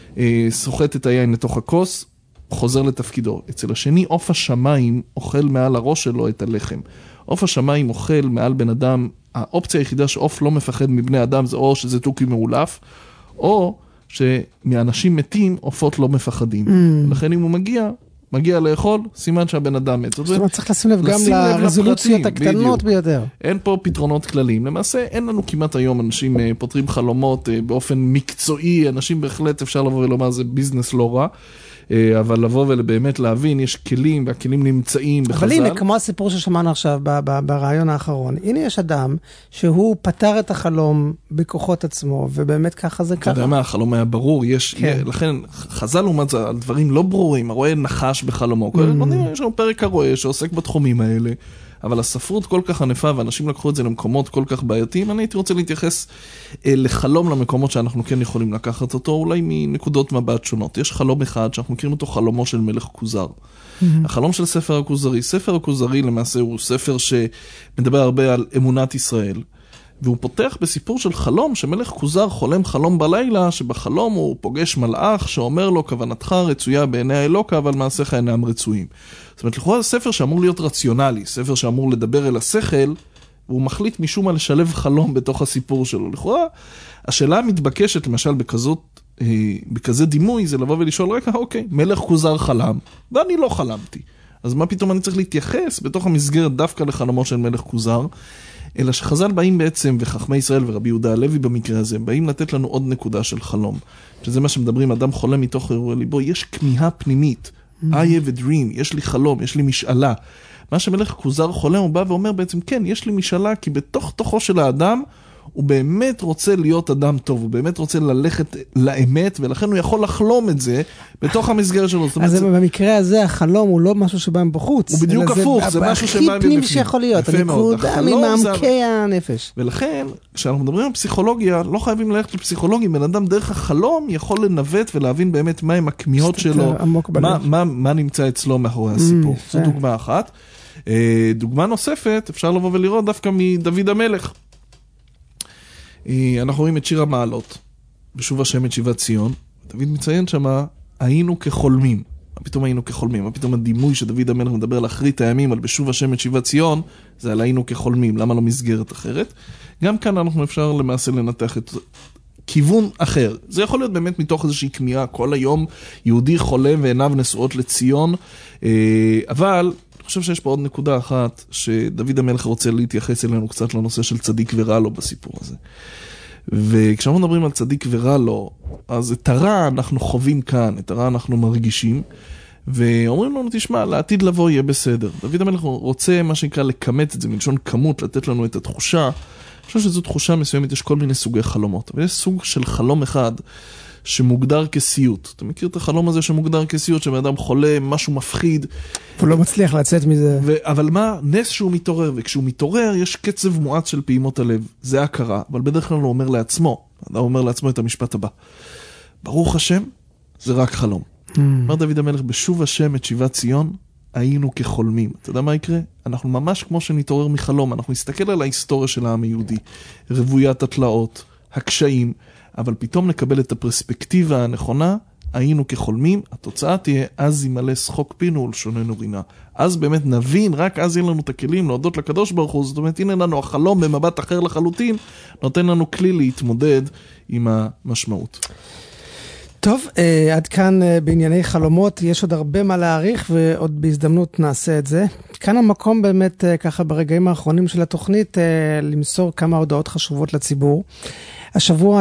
סוחט את היין לתוך הכוס, חוזר לתפקידו. אצל השני, עוף השמיים אוכל מעל הראש שלו את הלחם. עוף השמיים אוכל מעל בן אדם, האופציה היחידה שעוף לא מפחד מבני אדם, זה או שזה תוכי מעולף, או שמאנשים מתים, עופות לא מפחדים. לכן אם הוא מגיע לאכול, סימן שהבן אדם מת. זאת אומרת, צריך לשים לב גם לרזולוציות הקטנות ביותר. אין פה פתרונות כלליים. למעשה, אין לנו כמעט היום אנשים פותרים חלומות באופן מקצועי, אנשים בהחלט אפשר לבוא ולומר, זה ביזנס לא רע. אבל לבוא ובאמת להבין, יש כלים, והכלים נמצאים בחז"ל. אבל הנה, כמו הסיפור ששמענו עכשיו ברעיון האחרון, הנה יש אדם שהוא פתר את החלום בכוחות עצמו, ובאמת ככה זה קרה. אתה יודע מה, החלום היה ברור, לכן חז"ל לעומת זה על דברים לא ברורים, הרואה נחש בחלומו, יש לנו פרק הרואה שעוסק בתחומים האלה, אבל הספרות כל כך ענפה, ואנשים לקחו את זה למקומות כל כך בעייתיים, אני הייתי רוצה להתייחס לחלום למקומות שאנחנו כן יכולים לקחת אותו, אולי מנקודות מבט שונות. יש חלום אחד שאנחנו מכירים אותו חלומו של מלך כוזר. החלום של ספר הכוזרי. ספר הכוזרי למעשה הוא ספר שמדבר הרבה על אמונת ישראל, והוא פותח בסיפור של חלום שמלך כוזר חולם חלום בלילה, שבחלום הוא פוגש מלאך שאומר לו, כוונתך רצויה בעיני האלוקה, אבל מעשיך אינם רצויים. זאת אומרת, לכאורה זה ספר שאמור להיות רציונלי, ספר שאמור לדבר אל השכל, והוא מחליט משום מה לשלב חלום בתוך הסיפור שלו. לכאורה, השאלה המתבקשת, למשל, בכזה דימוי, זה לבוא ולשאול, רגע, אוקיי, מלך כוזר חלם, ואני לא חלמתי. אז מה פתאום אני צריך להתייחס בתוך המסגרת דווקא לחלומות של מלך כוזר? אלא שחז"ל באים בעצם, וחכמי ישראל ורבי יהודה הלוי במקרה הזה, באים לתת לנו עוד נקודה של חלום. שזה מה שמדברים, אדם חולם מתוך הרהורי ליבו, יש כמיהה פנימית. I have a dream, יש לי חלום, יש לי משאלה. מה שמלך כוזר חולם, הוא בא ואומר בעצם, כן, יש לי משאלה, כי בתוך תוכו של האדם, הוא באמת רוצה להיות אדם טוב, הוא באמת רוצה ללכת לאמת, ולכן הוא יכול לחלום את זה בתוך המסגרת שלו. אז במקרה הזה, החלום הוא לא משהו שבא מבחוץ. הוא בדיוק הפוך, זה משהו שבא מבפנים. הכי פנים שיכול להיות, הנקודה ממעמקי הנפש. ולכן, כשאנחנו מדברים על פסיכולוגיה, לא חייבים ללכת לפסיכולוגים, בן אדם דרך החלום יכול לנווט ולהבין באמת מהם הכמיהות שלו, מה נמצא אצלו מאחורי הסיפור. זו דוגמה אחת. דוגמה נוספת, אפשר לבוא ולראות דווקא מדוד המלך. אנחנו רואים את שיר המעלות, בשוב השם את שיבת ציון. דוד מציין שמה, היינו כחולמים. מה פתאום היינו כחולמים? מה פתאום הדימוי שדוד המלך מדבר על אחרית הימים, על בשוב השם את שיבת ציון, זה על היינו כחולמים. למה לא מסגרת אחרת? גם כאן אנחנו אפשר למעשה לנתח את כיוון אחר. זה יכול להיות באמת מתוך איזושהי כמיהה, כל היום יהודי חולם ועיניו נשואות לציון, אבל אני חושב שיש פה עוד נקודה אחת, שדוד המלך רוצה להתייחס אלינו קצת לנושא של צדיק ורע לו בסיפור הזה. וכשאנחנו מדברים על צדיק ורע לו, אז את הרע אנחנו חווים כאן, את הרע אנחנו מרגישים, ואומרים לנו, תשמע, לעתיד לבוא יהיה בסדר. דוד המלך רוצה מה שנקרא לקמת את זה, מלשון כמות, לתת לנו את התחושה. אני חושב שזו תחושה מסוימת, יש כל מיני סוגי חלומות, אבל יש סוג של חלום אחד, שמוגדר כסיוט. אתה מכיר את החלום הזה שמוגדר כסיוט, שבאדם חולה, משהו מפחיד. הוא לא מצליח לצאת מזה. אבל מה? נס שהוא מתעורר, וכשהוא מתעורר יש קצב מועט של פעימות הלב. זה הכרה, אבל בדרך כלל הוא אומר לעצמו, הוא אומר לעצמו את המשפט הבא. ברוך השם, זה רק חלום. אומר דוד המלך, בשוב השם את שיבת ציון, היינו כחולמים. אתה יודע מה יקרה? אנחנו ממש כמו שנתעורר מחלום, אנחנו נסתכל על ההיסטוריה של העם היהודי, רוויית התלאות, הקשיים, אבל פתאום נקבל את הפרספקטיבה הנכונה, היינו כחולמים, התוצאה תהיה, אז ימלא שחוק פינו ולשוננו רינה. אז באמת נבין, רק אז יהיה לנו את הכלים להודות לקדוש ברוך הוא, זאת אומרת, הנה לנו החלום במבט אחר לחלוטין, נותן לנו כלי להתמודד עם המשמעות. טוב, עד כאן בענייני חלומות, יש עוד הרבה מה להעריך ועוד בהזדמנות נעשה את זה. כאן המקום באמת ככה ברגעים האחרונים של התוכנית למסור כמה הודעות חשובות לציבור. השבוע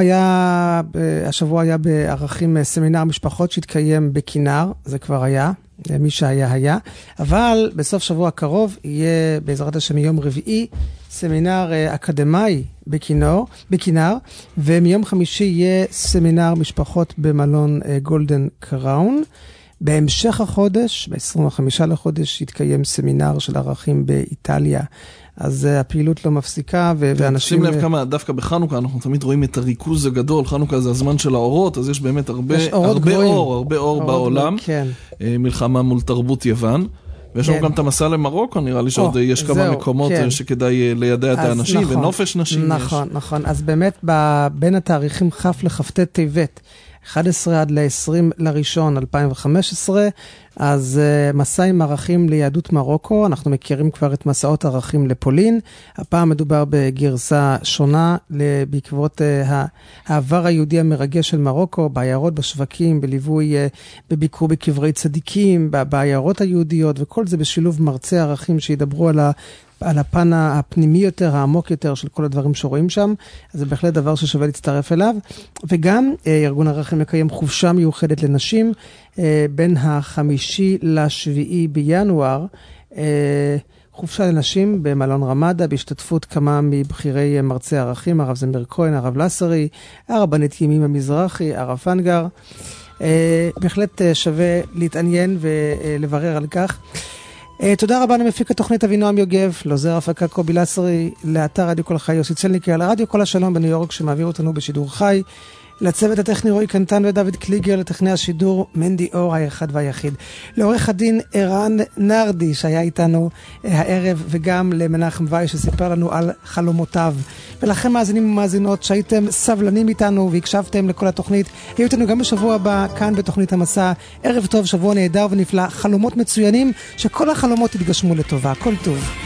היה בערכים סמינר משפחות שהתקיים בכינר, זה כבר היה, מי שהיה, אבל בסוף שבוע הקרוב יהיה בעזרת השם מיום רביעי סמינר אקדמאי בכינר, ומיום חמישי יהיה סמינר משפחות במלון גולדן קראון. בהמשך החודש, ב-25 לחודש, יתקיים סמינר של ערכים באיטליה. אז הפעילות לא מפסיקה, ואנשים... שים לב כמה, דווקא בחנוכה, אנחנו תמיד רואים את הריכוז הגדול, חנוכה זה הזמן של האורות, אז יש באמת הרבה אור בעולם, מלחמה מול תרבות יוון, ויש לנו גם את המסע למרוקו, נראה לי שעוד יש כמה מקומות שכדאי לידע את האנשים, ונופש נשים יש. נכון, אז באמת בין התאריכים כ' לכ"ט טבת, 11 עד ל-20 לראשון 2015, אז מסע עם ערכים ליהדות מרוקו, אנחנו מכירים כבר את מסעות ערכים לפולין, הפעם מדובר בגרסה שונה בעקבות העבר היהודי המרגש של מרוקו, בעיירות, בשווקים, בליווי, בביקור בקברי צדיקים, בעיירות היהודיות, וכל זה בשילוב מרצי ערכים שידברו על הפן הפנימי יותר, העמוק יותר של כל הדברים שרואים שם, אז זה בהחלט דבר ששווה להצטרף אליו, וגם ארגון ערכים מקיים חופשה מיוחדת לנשים, בין החמישי לשביעי בינואר, חופשה לנשים במלון רמדה, בהשתתפות כמה מבחירי מרצי ערכים, הרב זמיר כהן, הרב לסרי, הרבנית ימים המזרחי, הרב פנגר, בהחלט שווה להתעניין ולברר על כך. תודה רבה למפיק התוכנית אבינועם יוגב, לעוזר הפקה קובי לסרי, לאתר רדיו כל חי יוסי צלניקי, על הרדיו כל השלום בניו יורק שמעביר אותנו בשידור חי, לצוות הטכני רועי קנטן ודוד קליגר, לטכני השידור מנדי אור האחד והיחיד, לעורך הדין ערן נרדי שהיה איתנו הערב, וגם למנחם וואי שסיפר לנו על חלומותיו. ולכם מאזינים ומאזינות שהייתם סבלנים איתנו והקשבתם לכל התוכנית, היו איתנו גם בשבוע הבא כאן בתוכנית המסע. ערב טוב, שבוע נהדר ונפלא, חלומות מצוינים, שכל החלומות יתגשמו לטובה. כל טוב.